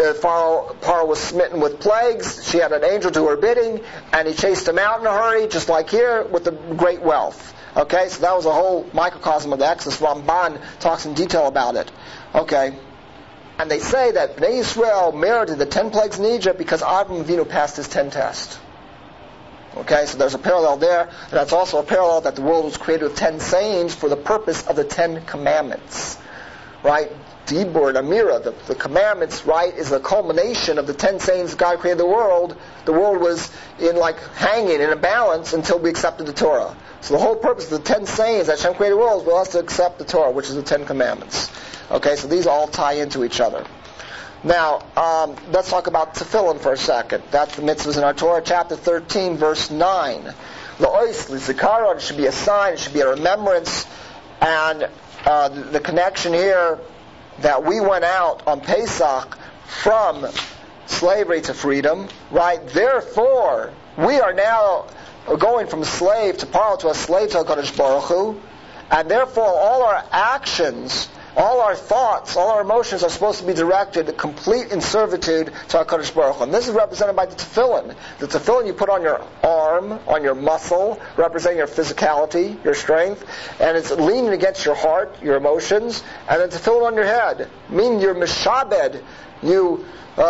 S2: Paro was smitten with plagues. She had an angel do her bidding, and he chased him out in a hurry, just like here, with the great wealth. Okay, so that was a whole microcosm of the Exodus. Ramban talks in detail about it. Okay, and they say that Bnei Yisrael merited the 10 plagues in Egypt because Avram Avinu passed his 10 tests. Okay, so there's a parallel there. And that's also a parallel that the world was created with 10 sayings for the purpose of the 10 commandments. Right? Dibur and Amira, the commandments, right, is the culmination of the 10 sayings God created the world. The world was hanging in a balance until we accepted the Torah. So the whole purpose of the 10 sayings that Hashem created the world was for us to accept the Torah, which is the 10 commandments. Okay, so these all tie into each other. Now, let's talk about tefillin for a second. That's the mitzvahs in our Torah, chapter 13, verse 9. L'ois, l'zikaron, it should be a sign, it should be a remembrance, and the connection here that we went out on Pesach from slavery to freedom, right? Therefore, we are now going from slave to Paro to a slave to HaKadosh Baruch Hu, and therefore all our actions, all our thoughts, all our emotions are supposed to be directed complete in servitude to HaKadosh Baruch Hu. And this is represented by the tefillin. The tefillin you put on your arm, on your muscle, representing your physicality, your strength, and it's leaning against your heart, your emotions, and then tefillin on your head, meaning you're mishabed, you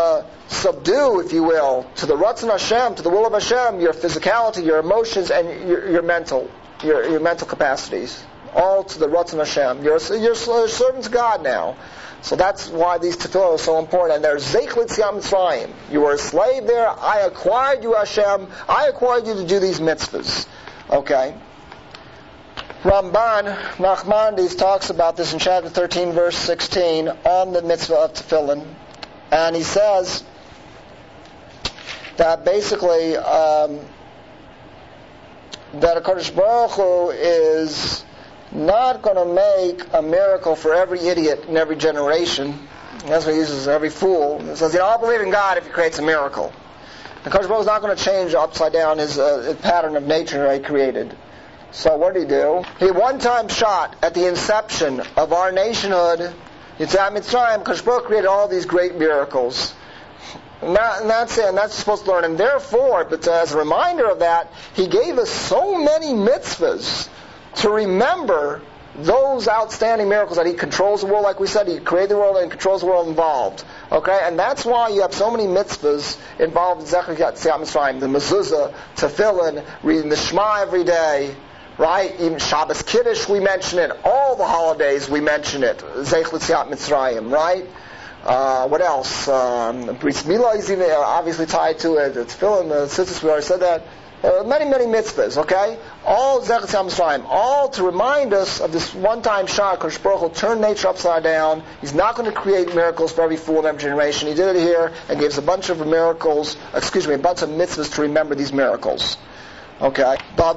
S2: subdue, if you will, to the Ratzon Hashem, to the will of Hashem, your physicality, your emotions, and your mental capacities. All to the Ratzon Hashem. You're a servant to God now. So that's why these tefillah are so important. And they're Zeich L'Yetziat Mitzrayim. You were a slave there. I acquired you, Hashem. I acquired you to do these mitzvahs. Okay. Ramban, Nachmanides talks about this in chapter 13, verse 16, on the mitzvah of tefillin. And he says that basically that HaKadosh Baruch Hu is not going to make a miracle for every idiot in every generation. That's what he uses, every fool. He says, I'll believe in God if he creates a miracle. And HaKadosh Baruch Hu is not going to change upside down his pattern of nature that he created. So what did he do? He one time shot at the inception of our nationhood. Yetziat Mitzrayim, HaKadosh Baruch Hu created all these great miracles. And that's it, and that's supposed to learn. And therefore, but as a reminder of that, he gave us so many mitzvahs to remember those outstanding miracles that he controls the world, like we said, he created the world and controls the world involved. Okay, and that's why you have so many mitzvahs involved in Zecher Yetziat Mitzrayim, the mezuzah, tefillin, reading the Shema every day, right? Even Shabbos Kiddush we mention it, all the holidays we mention it, Zecher Yetziat Mitzrayim, right? What else? Bris Milah is even obviously tied to it. Tefillin, the tzitzis, we already said that. Many, many mitzvahs, okay? All Zecher Yetziat Mitzrayim, all to remind us of this one-time shot. HaKadosh Baruch Hu turned nature upside down. He's not going to create miracles for every fool in every generation. He did it here and gave us a bunch of miracles, a bunch of mitzvahs to remember these miracles. Okay?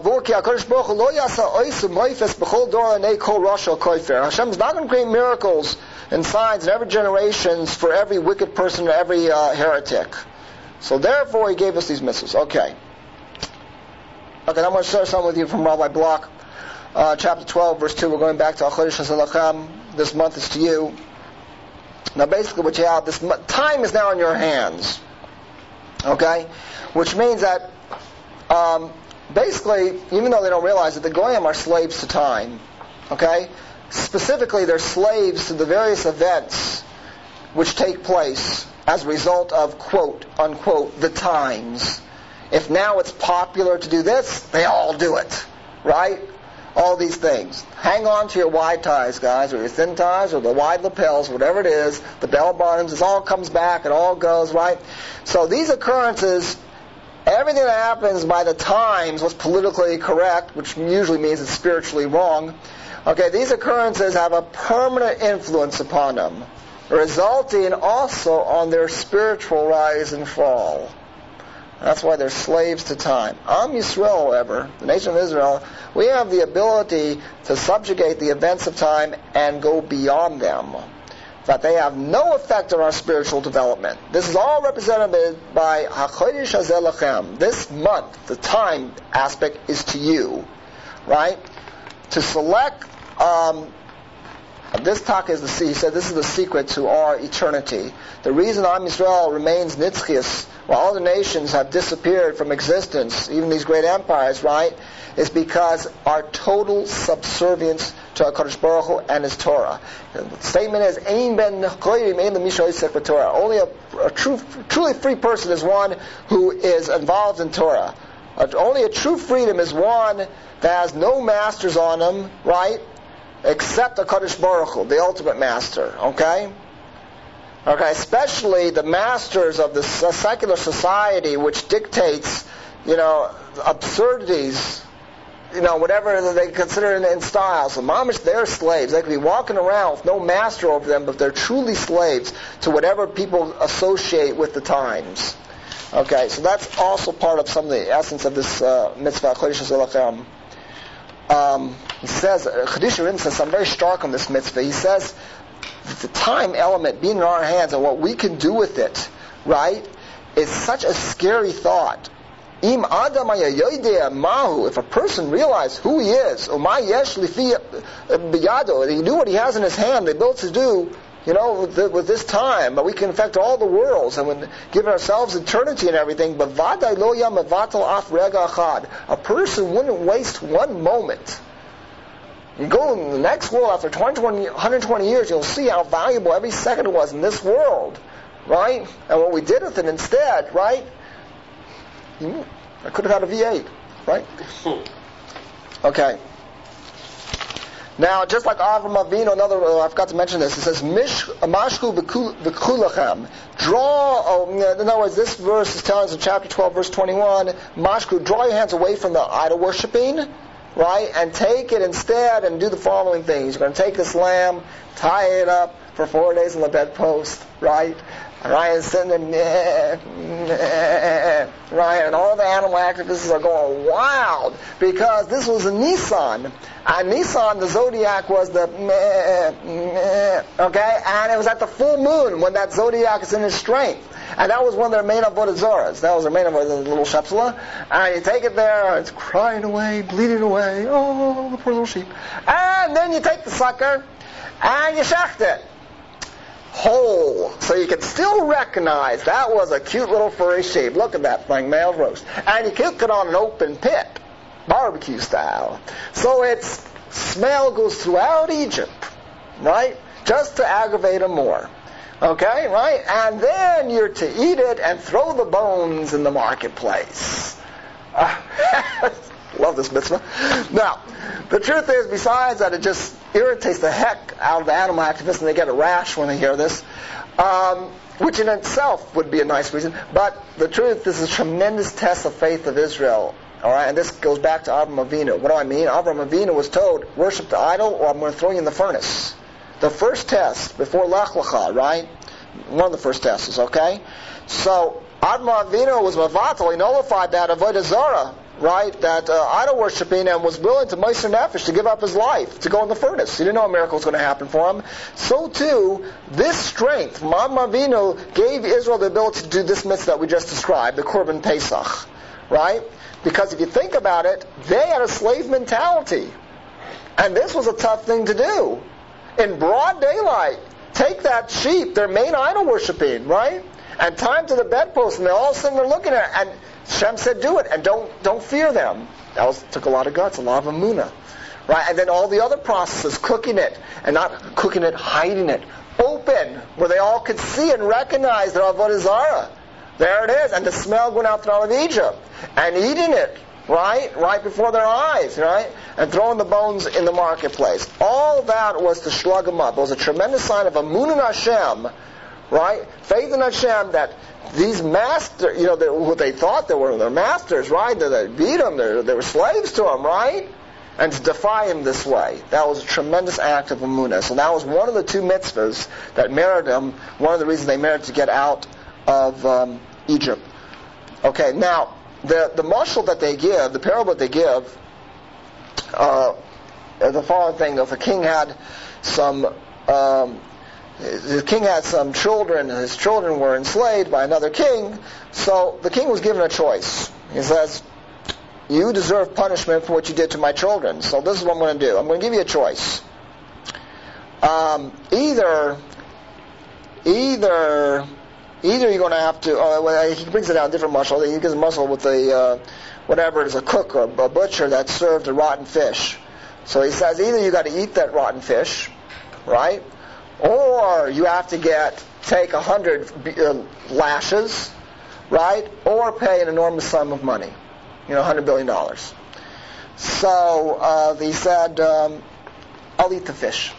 S2: Hashem is not going to create miracles and signs in every generation for every wicked person, every heretic. So therefore, he gave us these mitzvahs. Okay. Okay, I'm going to share something with you from Rabbi Block, chapter 12, verse 2. We're going back to HaChodesh HaZelachem. This month is to you. Now, basically, what you have, this time is now in your hands. Okay, which means that basically, even though they don't realize it, the Goyim are slaves to time. Okay, specifically, they're slaves to the various events which take place as a result of quote unquote the times. If now it's popular to do this, they all do it, right? All these things. Hang on to your wide ties, guys, or your thin ties, or the wide lapels, whatever it is, the bell bottoms, it all comes back, it all goes, right? So these occurrences, everything that happens by the times was politically correct, which usually means it's spiritually wrong, Okay, these occurrences have a permanent influence upon them, resulting also on their spiritual rise and fall. That's why they're slaves to time. Am Yisrael, however, the nation of Israel, we have the ability to subjugate the events of time and go beyond them. But they have no effect on our spiritual development. This is all represented by HaChodesh Hazeh Lachem. This month, the time aspect is to you, right? To select, this talk is he said this is the secret to our eternity. The reason Am Yisrael remains Nitzchias, while all the nations have disappeared from existence, even these great empires, right, is because our total subservience to HaKadosh Baruch Hu and His Torah. The statement is, Ein ben choyrim ein l'misha yisek b'Torah. Only a truly free person is one who is involved in Torah. Only a true freedom is one that has no masters on him, right, except HaKadosh Baruch Hu, the ultimate master, okay? Okay, especially the masters of the secular society which dictates, absurdities, whatever they consider in style. So mamish, they're slaves. They could be walking around with no master over them, but they're truly slaves to whatever people associate with the times. Okay, so that's also part of some of the essence of this mitzvah, Chodesh Hazeh Lachem. He says, Chiddushei HaRim says something very stark on this mitzvah. He says, the time element being in our hands and what we can do with it, right, is such a scary thought. Im adam hayayodea mahu, if a person realized who he is, umay yesh lifi biyado, he knew what he has in his hand, the ability to do, with this time, but we can affect all the worlds and when give ourselves eternity and everything. But vaday lo yamavatal af rega achad. A person wouldn't waste one moment. You go in the next world after 120 years, you'll see how valuable every second was in this world, right? And what we did with it instead, right? I could have had a V8, right? Okay. Now, just like Avram Avinu, I forgot to mention this. It says, "Mashku v'kulachem." Draw. In other words, this verse is telling us in chapter 12, verse 21. Mashku, draw your hands away from the idol worshiping, right, and take it instead and do the following things. You're going to take this lamb, tie it up for 4 days on the bedpost, right? Ryan's sitting there, Ryan, and all the animal activists are going wild because this was a Nissan. And Nissan, the zodiac was the okay, and it was at the full moon when that zodiac is in its strength. And that was one of their main avodah zaras. That was their main avodah, the little shepsula. And you take it there, it's crying away, bleeding away. Oh, the poor little sheep. And then you take the sucker and you shecht it whole, so you can still recognize that was a cute little furry sheep. Look at that thing, male roast. And you cook it on an open pit, barbecue style. So its smell goes throughout Egypt, right? Just to aggravate them more. Okay, right? And then you're to eat it and throw the bones in the marketplace. Love this mitzvah. Now, the truth is, besides that, it just irritates the heck out of the animal activists, and they get a rash when they hear this, which in itself would be a nice reason. But the truth, this is a tremendous test of faith of Israel. All right, and this goes back to Avram Avinu. What do I mean? Avram Avinu was told, worship the idol, or I'm going to throw you in the furnace. The first test before Lech Lecha, right? One of the first tests, okay? So Avram Avinu was mavatal. He nullified that avodah zarah, right, that idol worshipping, and was willing to meiser nefesh, to give up his life, to go in the furnace. He didn't know a miracle was going to happen for him. So too, this strength, Avram Avinu gave Israel the ability to do this mitzvah that we just described, the Korban Pesach, right? Because if you think about it, they had a slave mentality. And this was a tough thing to do. In broad daylight, take that sheep, their main idol worshipping, right? And tie them to the bedpost, and they're all sitting there looking at it. And Shem said, do it, and don't fear them. That took a lot of guts, a lot of emunah. Right? And then all the other processes, cooking it, and not cooking it, hiding it, open, where they all could see and recognize their avodah zarah. There it is, and the smell going out through all of Egypt, and eating it, right before their eyes, right, and throwing the bones in the marketplace. All that was to slug them up. It was a tremendous sign of emunah in Hashem, right, faith in Hashem, that these masters, what they thought they were their masters, right, they beat them, they were slaves to them, right, and to defy him this way. That was a tremendous act of emunah. So that was one of the two mitzvahs that merited them, one of the reasons they merited to get out of Egypt. Okay, now, the mashal that they give, the parable that they give, the following thing: if a king had some children, and his children were enslaved by another king, so the king was given a choice. He says, you deserve punishment for what you did to my children, so this is what I'm going to do. I'm going to give you a choice. Either you're going to have to, he brings it out in different mashal. He gives a mashal with whatever it is, a cook or a butcher that served a rotten fish. So he says, either you got to eat that rotten fish, right? Or you have to take 100 lashes, right? Or pay an enormous sum of money, $100 billion. So he said, I'll eat the fish.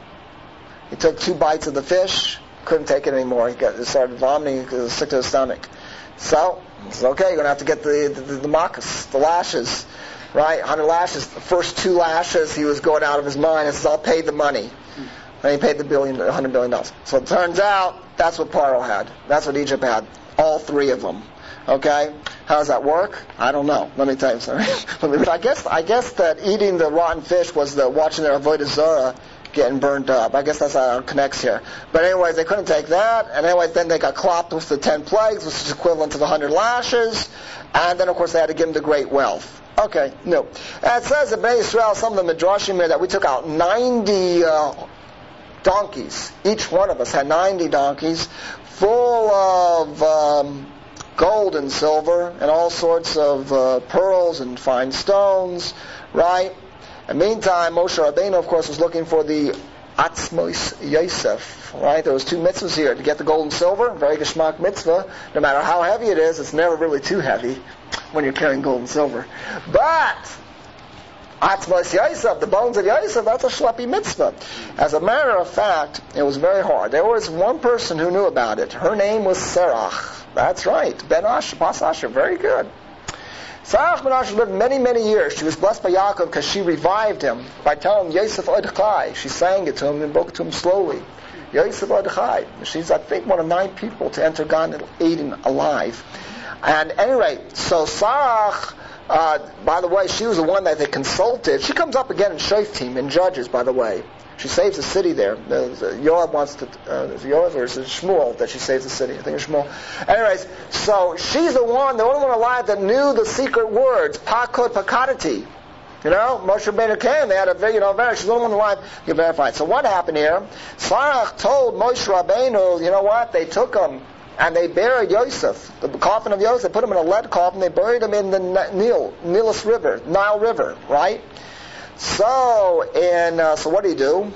S2: He took 2 bites of the fish, couldn't take it anymore. He started vomiting because it was sick to his stomach. So he said, okay, you're going to have to get the makas, the lashes, right? 100 lashes. The first 2 lashes, he was going out of his mind. He says, I'll pay the money. And he paid the $100 billion. So it turns out that's what Paro had. That's what Egypt had. All 3 of them. Okay? How does that work? I don't know. Let me tell you something. I guess that eating the rotten fish was watching their Avodah Zarah getting burned up. I guess that's how it connects here. But anyways, they couldn't take that. And anyways, then they got clopped with the 10 plagues, which is equivalent to the 100 lashes. And then, of course, they had to give them the great wealth. Okay, no. And it says in Bnei Yisrael, some of the Midrashim here, that we took out 90 donkeys. Each one of us had 90 donkeys full of gold and silver and all sorts of pearls and fine stones, right? And meantime, Moshe Rabbeinu, of course, was looking for the Atzmos Yosef, right? There was 2 mitzvahs here. To get the gold and silver, very geschmack mitzvah. No matter how heavy it is, it's never really too heavy when you're carrying gold and silver. But Atzmos Yosef, the bones of Yosef, that's a shleppy mitzvah. As a matter of fact, it was very hard. There was one person who knew about it. Her name was Serach. That's right. Ben Asher, Bas Asher, very good. Sarach ben Asher lived many, many years. She was blessed by Yaakov because she revived him by telling him, Yosef Od Chai. She sang it to him and spoke it to him slowly. Yosef Od Chai. She's, I think, one of 9 people to enter Gan Eden alive. And at any rate, so Sarach, by the way, she was the one that they consulted. She comes up again in Shoftim, in Judges, by the way. She saves the city there. Yoav wants to, is it Yoav or is it Shmuel that she saves the city? I think it's Shmuel. Anyways, so she's the only one alive that knew the secret words, Pakod Pakadati. Moshe Rabbeinu came, they had she's the only one alive, you verify it. So what happened here? Sarach told Moshe Rabbeinu, you know what, they took him and they buried Yosef, the coffin of Yosef, they put him in a lead coffin, they buried him in the Nile River, right? So what do you do?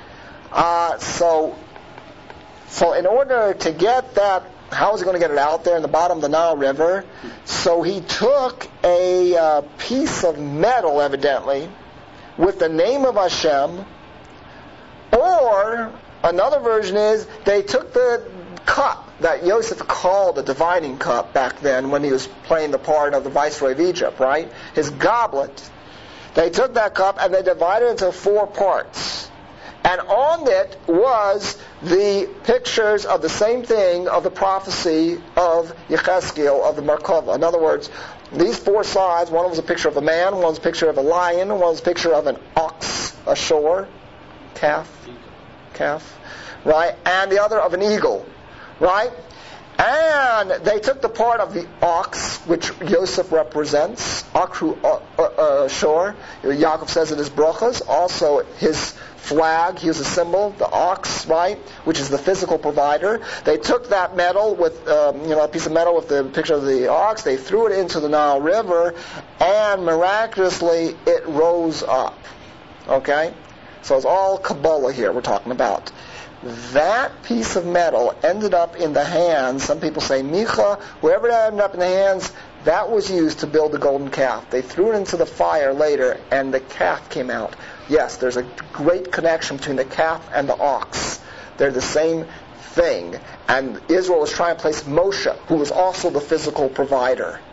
S2: So in order to get that, how was he going to get it out there in the bottom of the Nile River? So he took a piece of metal, evidently, with the name of Hashem, or another version is they took the cup that Yosef called the divining cup back then when he was playing the part of the viceroy of Egypt, right? His goblet. They took that cup and they divided it into 4 parts. And on it was the pictures of the same thing of the prophecy of Yechezkel, of the Merkava. In other words, these 4 sides, one was a picture of a man, one was a picture of a lion, one was a picture of an ox, a shore, calf, right? And the other of an eagle, right? And they took the part of the ox, which Yosef represents, Akru Shor. Yaakov says in his brachas. Also his flag, he was a symbol, the ox, right, which is the physical provider. They took that metal with, a piece of metal with the picture of the ox. They threw it into the Nile River, and miraculously it rose up. Okay, so it's all Kabbalah here we're talking about. That piece of metal ended up in the hands, some people say Micha, wherever that ended up in the hands, that was used to build the golden calf. They threw it into the fire later, and the calf came out. Yes, there's a great connection between the calf and the ox. They're the same thing. And Israel was trying to place Moshe, who was also the physical provider.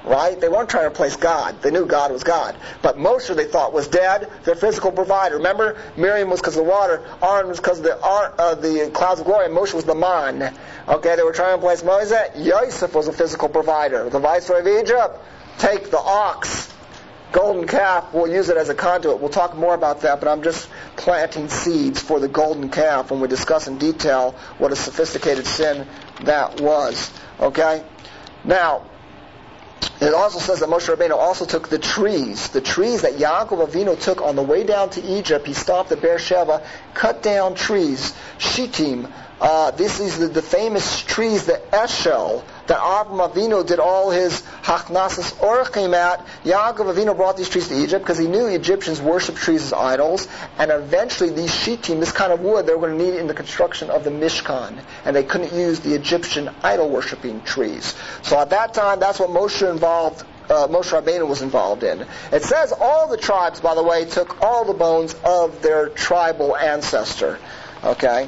S2: right? They weren't trying to replace God. They knew God was God. But Moshe they thought was dead, their physical provider. Remember, Miriam was because of the water, Aaron was because of the clouds of glory, and Moshe was the man. Okay, they were trying to replace Moses. Yosef was a physical provider. The viceroy of Egypt, take the ox, golden calf, we'll use it as a conduit. We'll talk more about that, but I'm just planting seeds for the golden calf when we discuss in detail what a sophisticated sin that was. Okay? Now, it also says that Moshe Rabbeinu also took the trees that Yaakov Avinu took on the way down to Egypt. He stopped at Beersheba, cut down trees, shittim. This is the famous trees, the eshel, that Avraham Avinu did all his hachnasas orchim at. Yaakov Avinu brought these trees to Egypt because he knew the Egyptians worshipped trees as idols, and eventually these shittim, this kind of wood, they were going to need in the construction of the Mishkan, and they couldn't use the Egyptian idol-worshipping trees. So at that time, that's what Moshe Rabbeinu was involved in. It says all the tribes, by the way, took all the bones of their tribal ancestor. Okay?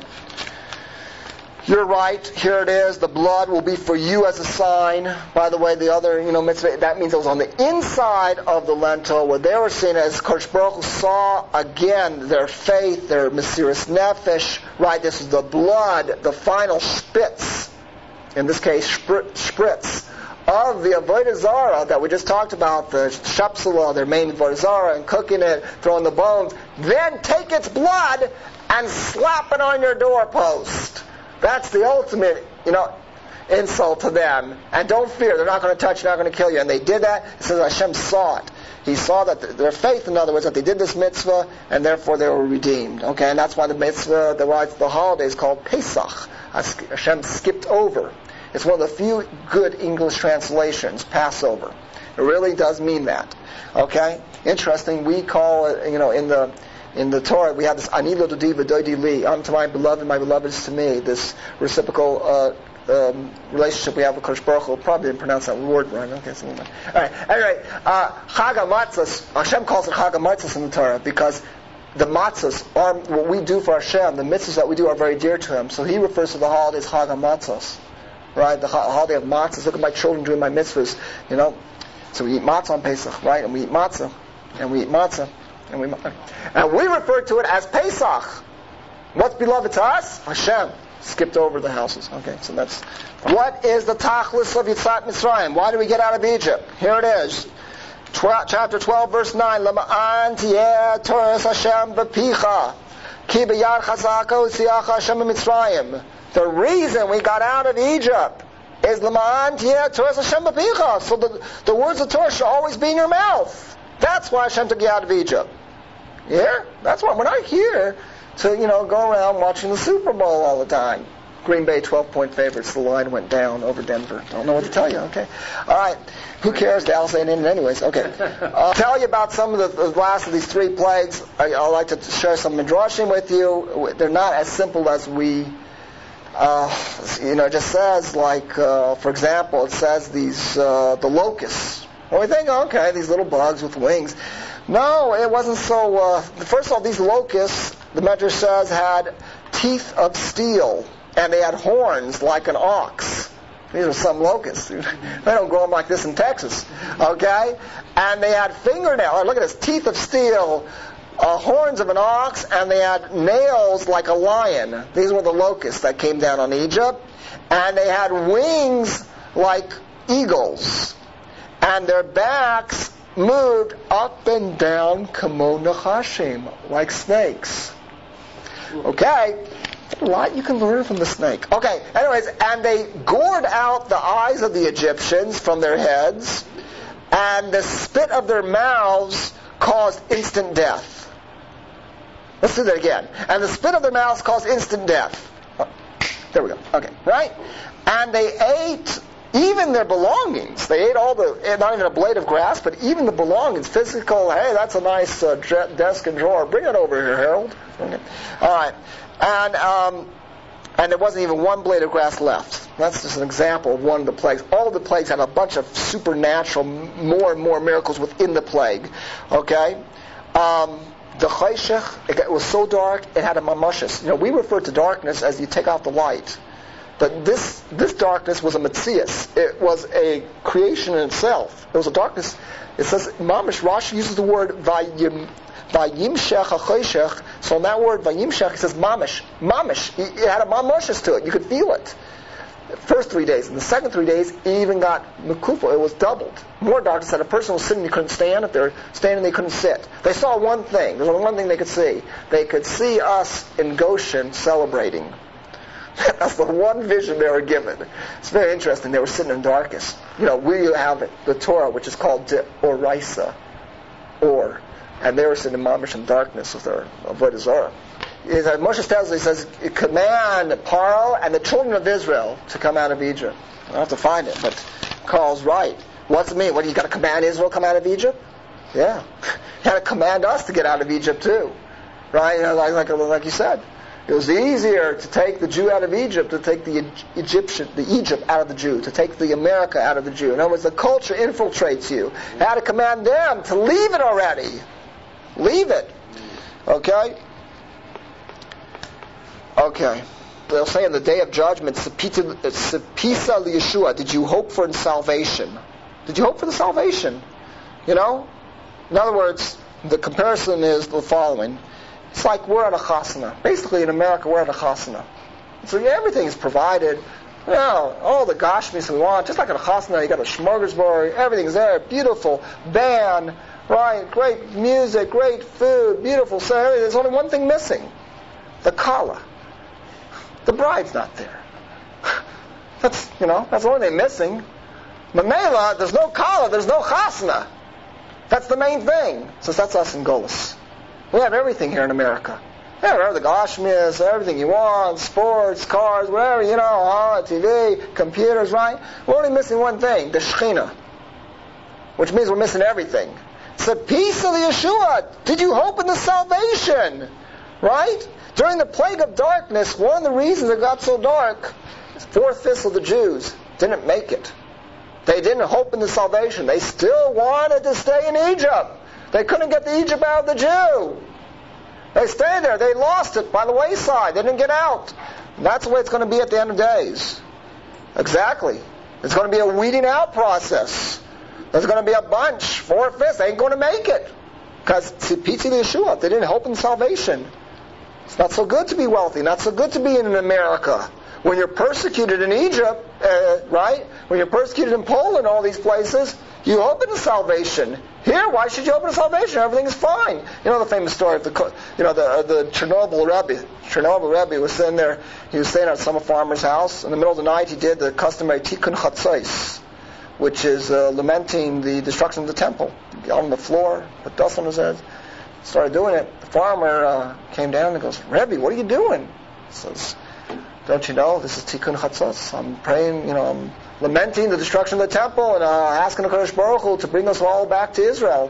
S2: You're right. Here it is. The blood will be for you as a sign. By the way, the other, mitzvah, that means it was on the inside of the lentil where they were seen as Kodesh Baruch Hu saw again their faith, their Mesiras Nefesh. Right? This is the blood, the final spitz, in this case, spritz, of the Avodah Zarah that we just talked about, the Shepselah, their main Avodah Zarah, and cooking it, throwing the bones. Then take its blood and slap it on your doorpost. That's the ultimate, insult to them. And don't fear, they're not going to touch you, not going to kill you. And they did that. It says Hashem saw it. He saw that their faith, in other words, that they did this mitzvah, and therefore they were redeemed. Okay, and that's why the mitzvah, the holiday is called Pesach. Hashem skipped over. It's one of the few good English translations, Passover. It really does mean that. Okay? Interesting, we call it, in the Torah, we have this Ani lo dodi v'dodi li. I'm to my beloved is to me. This reciprocal relationship we have with Kodesh Baruch Hu. Probably didn't pronounce that word right. Okay, so all right. Anyway, Chag HaMatzos, Hashem calls it Chag HaMatzos in the Torah because the matzos are what we do for Hashem. The mitzvahs that we do are very dear to Him. So He refers to the holiday as Chag HaMatzos, right? The holiday of matzos. Look at my children doing my mitzvahs. So we eat matzah on Pesach, right? And we eat matzah, and we eat matzah. And we refer to it as Pesach. What's beloved to us? Hashem. Skipped over the houses. Okay, so that's... What is the tachlis of Yitzat Mitzrayim? Why do we get out of Egypt? Here it is. Chapter 12, verse 9. Lama'an tiyeh Torah Hashem b'picha ki b'yad chazaka u'tziacha Hashem b'Mitzrayim. The reason we got out of Egypt is Lama'an tiyeh Torah Hashem b'picha. So the words of Torah should always be in your mouth. That's why Hashem took you out of Egypt. Yeah? That's why we're not here to, go around watching the Super Bowl all the time. Green Bay 12-point favorites. The line went down over Denver. Don't know what to tell you, okay? All right. Who cares? Dallas ain't in it anyways. Okay. I'll tell you about some of the last of these three plagues. I'd like to share some midrashim with you. They're not as simple as we... it just says, for example, it says the locusts. Well, we think, okay, these little bugs with wings. No, it wasn't so... first of all, these locusts, the Medrash says, had teeth of steel, and they had horns like an ox. These are some locusts. They don't grow them like this in Texas. Okay? And they had fingernails. Look at this. Teeth of steel, horns of an ox, and they had nails like a lion. These were the locusts that came down on Egypt. And they had wings like eagles. And their backs moved up and down kamo nachashim, like snakes. Okay? A lot you can learn from the snake. Okay, anyways, and they gored out the eyes of the Egyptians from their heads, and the spit of their mouths caused instant death. Let's do that again. And the spit of their mouths caused instant death. Oh, there we go. Okay, right? And they ate even their belongings. They ate not even a blade of grass, but even the belongings. Physical, hey, that's a nice desk and drawer. Bring it over here, Harold. Okay. All right. And there wasn't even one blade of grass left. That's just an example of one of the plagues. All of the plagues had a bunch of supernatural, more and more miracles within the plague. Okay? The chayshech, it was so dark, it had a mamashis. We refer to darkness as you take out the light. That this darkness was a metzias. It was a creation in itself. It was a darkness. It says, Mamish, Rashi uses the word vayimshech hachoshech. So in that word vayimshech, he says mamish. Mamish. It had a mamoshes to it. You could feel it. The first 3 days. In the second 3 days, it even got mekufo. It was doubled. More darkness that a person was sitting, they couldn't stand. If they were standing, they couldn't sit. They saw one thing. There's only one thing they could see. They could see us in Goshen celebrating. That's the one vision they were given. It's very interesting. They were sitting in darkness. We have the Torah, which is called Oraisa, and they were sitting in mamish in darkness with their avodah zarah. Moshe tells us, he says, command Paro and the children of Israel to come out of Egypt. I don't have to find it, but Carl's right. What's it mean? What, you got to command Israel to come out of Egypt? Yeah. You had to command us to get out of Egypt too. Right? Like you said. It was easier to take the Jew out of Egypt, to take the Egypt out of the Jew, to take the America out of the Jew. In other words, the culture infiltrates you. You had to command them to leave it already. Leave it. Okay? Okay. They'll say in the day of judgment, Sepisa liyeshua, did you hope for salvation? Did you hope for the salvation? In other words, the comparison is the following. It's like we're at a chasana. Basically, in America, we're at a chasana. So everything's provided. All the gashmis we want. Just like at a chasana, you got a smorgasbord. Everything's there. Beautiful band, right? Great music, great food, beautiful ceremony. There's only one thing missing: the kala. The bride's not there. That's the only thing missing. Mamela, there's no kala, there's no chasana. That's the main thing. So that's us in Golis. We have everything here in America. Yeah, the gashmis, everything you want, sports, cars, whatever, TV, computers, right? We're only missing one thing, the Shekhinah, which means we're missing everything. It's the peace of the Yeshua. Did you hope in the salvation? Right? During the plague of darkness, one of the reasons it got so dark is 4/5 of the Jews didn't make it. They didn't hope in the salvation. They still wanted to stay in Egypt. They couldn't get the Egypt out of the Jew. They stayed there. They lost it by the wayside. They didn't get out. And that's the way it's going to be at the end of days. Exactly. It's going to be a weeding out process. There's going to be a bunch, 4/5. They ain't going to make it. Because Tzipitzi Yeshua, they didn't hope in salvation. It's not so good to be wealthy. Not so good to be in America. When you're persecuted in Egypt, right? When you're persecuted in Poland, all these places, you hope in salvation. Here, why should you open a salvation? Everything is fine. The famous story of the Chernobyl Rebbe. Chernobyl Rebbe was sitting there. He was staying at some farmer's house. In the middle of the night, he did the customary Tikkun Chatzos, which is lamenting the destruction of the temple. He got on the floor, put dust on his head, started doing it. The farmer came down and goes, "Rebbe, what are you doing?" He says, "Don't you know this is Tikkun Chatzos? I'm praying, I'm lamenting the destruction of the temple and asking the HaKadosh Baruch Hu to bring us all back to Israel."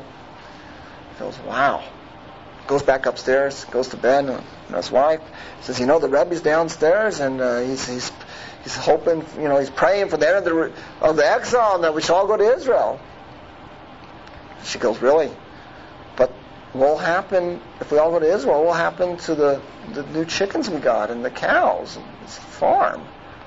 S2: He goes, "Wow." Goes back upstairs, goes to bed, and his wife says, "The Rebbe's downstairs, and he's hoping, he's praying for the end of the exile, and that we shall all go to Israel." She goes, "Really? But what will happen if we all go to Israel? What will happen to the new chickens we got and the cows and this farm?"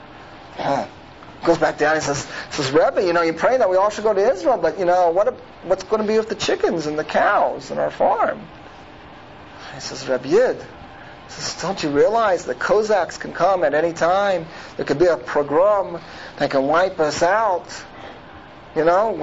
S2: Goes back down and says, "Rebbe, you pray that we all should go to Israel, but what's going to be with the chickens and the cows and our farm?" He says, "Rebbe Yid, he says, don't you realize the Cossacks can come at any time? There could be a pogrom. They can wipe us out. Is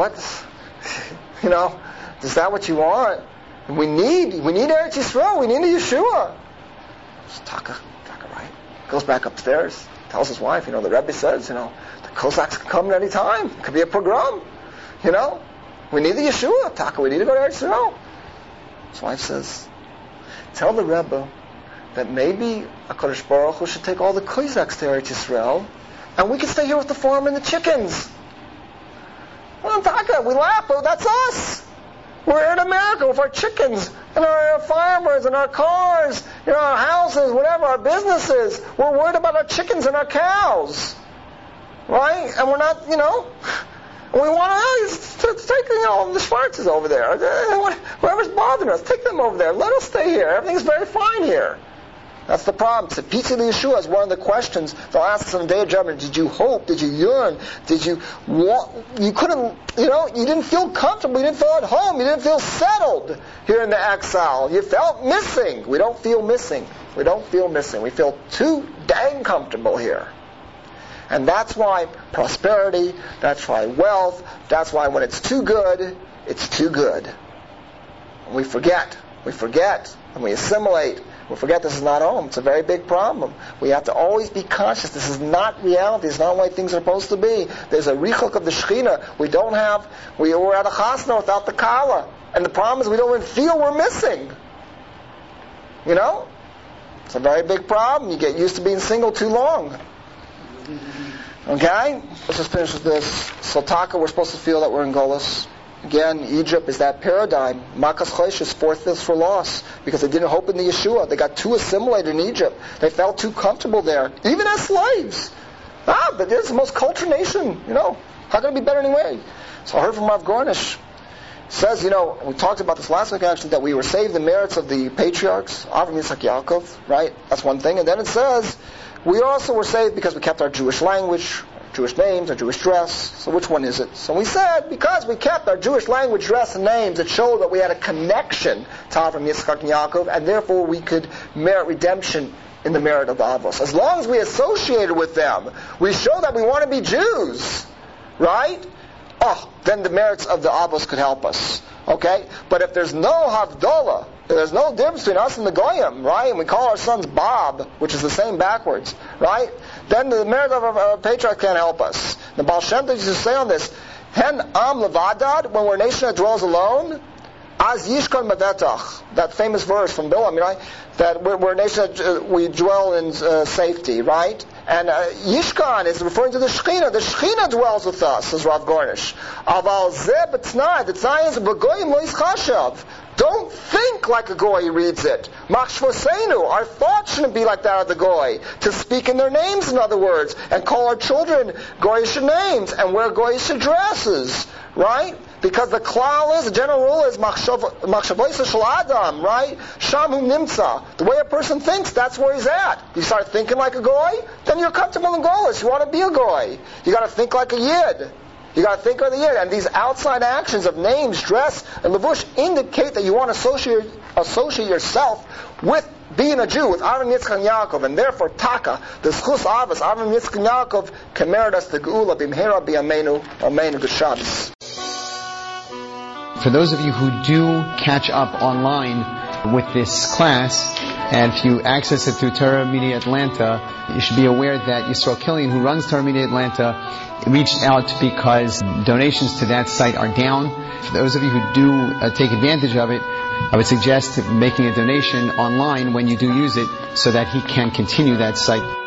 S2: that what you want? We need Eretz Yisrael. We need a Yeshua." Taka, right? Goes back upstairs, tells his wife, the Rebbe says, the Cossacks can come at any time. It could be a pogrom. We need the Yeshua. Taka, we need to go to Eretz Yisrael. His wife says, "Tell the Rebbe that maybe HaKadosh Baruch Hu should take all the Cossacks to Eretz Yisrael, and we can stay here with the farm and the chickens." Well, Taka, we laugh, but that's us. We're in America with our chickens and our farmers and our cars, our houses, whatever, our businesses. We're worried about our chickens and our cows. Right? And we're not, we want to take, the Schwarzes over there. Whoever's bothering us, take them over there. Let us stay here. Everything's very fine here. That's the problem. Tzipitzi Yeshua is one of the questions they'll ask us on the day of judgment. Did you hope? Did you yearn? Did you want? You couldn't, you didn't feel comfortable. You didn't feel at home. You didn't feel settled here in the exile. You felt missing. We don't feel missing. We don't feel missing. We feel too dang comfortable here. And that's why prosperity, that's why wealth, that's why when it's too good, it's too good. And we forget, and we assimilate. We forget this is not home. It's a very big problem. We have to always be conscious. This is not reality. It's not the way things are supposed to be. There's a richok of the Shekhinah. We're at a chasna without the kala. And the problem is we don't even feel we're missing. It's a very big problem. You get used to being single too long. Okay? Let's just finish with this. So taka, we're supposed to feel that we're in Golus. Again, Egypt is that paradigm. Makas Choshes, 4/5 for loss, because they didn't hope in the Yeshua. They got too assimilated in Egypt. They felt too comfortable there, even as slaves. But it's the most cultured nation. How can it be better anyway? So I heard from Rav Gornish. Says, we talked about this last week actually, that we were saved the merits of the patriarchs, Avram, Yitzchak, Yaakov, right? That's one thing. And then it says, we also were saved because we kept our Jewish language, Jewish names, our Jewish dress. So which one is it? So we said, because we kept our Jewish language, dress, and names, it showed that we had a connection to Avram, Yitzchak, and Yaakov, and therefore we could merit redemption in the merit of the Avos. As long as we associated with them, we show that we want to be Jews, right? Then the merits of the Avos could help us. Okay? But if there's no Havdalah, there's no difference between us and the Goyim, right? And we call our sons Bob, which is the same backwards, right? Then the merit of our patriarch can't help us. The Baal Shem Tov used to say on this, Hen Am Levadad, when we're a nation that dwells alone, Az Yishkon Mavetach, that famous verse from Bilam, right? That we're a nation that we dwell in safety, right? And Yishkan is referring to the Shekhinah. The Shekhinah dwells with us, says Rav Gornish. Aval Zeh B'Tnai, the Tnai is B'Goyim Lo Yischashav. Don't think like a goy reads it. Machshvosenu, our thoughts shouldn't be like that of the goy. To speak in their names, in other words, and call our children goyish names and wear goyish dresses, right? Because the klal is, the general rule is machshavoisa shel adam, right? Shamu nimtza. The way a person thinks, that's where he's at. You start thinking like a goy, then you're comfortable in Golus. You want to be a goy. You got to think like a yid. You got to think of the yid. And these outside actions of names, dress, and levush indicate that you want to associate yourself with being a Jew, with Avram, Yitzchak, and Yaakov. And therefore, taka, the schus avos, Avram, Yitzchak, and Yaakov, can merit us the geula b'mhera b'yameinu, amen, good Shabbos.
S3: For those of you who do catch up online with this class, and if you access it through Torah Media Atlanta, you should be aware that Yisrael Killian, who runs Torah Media Atlanta, reached out because donations to that site are down. For those of you who do take advantage of it, I would suggest making a donation online when you do use it so that he can continue that site.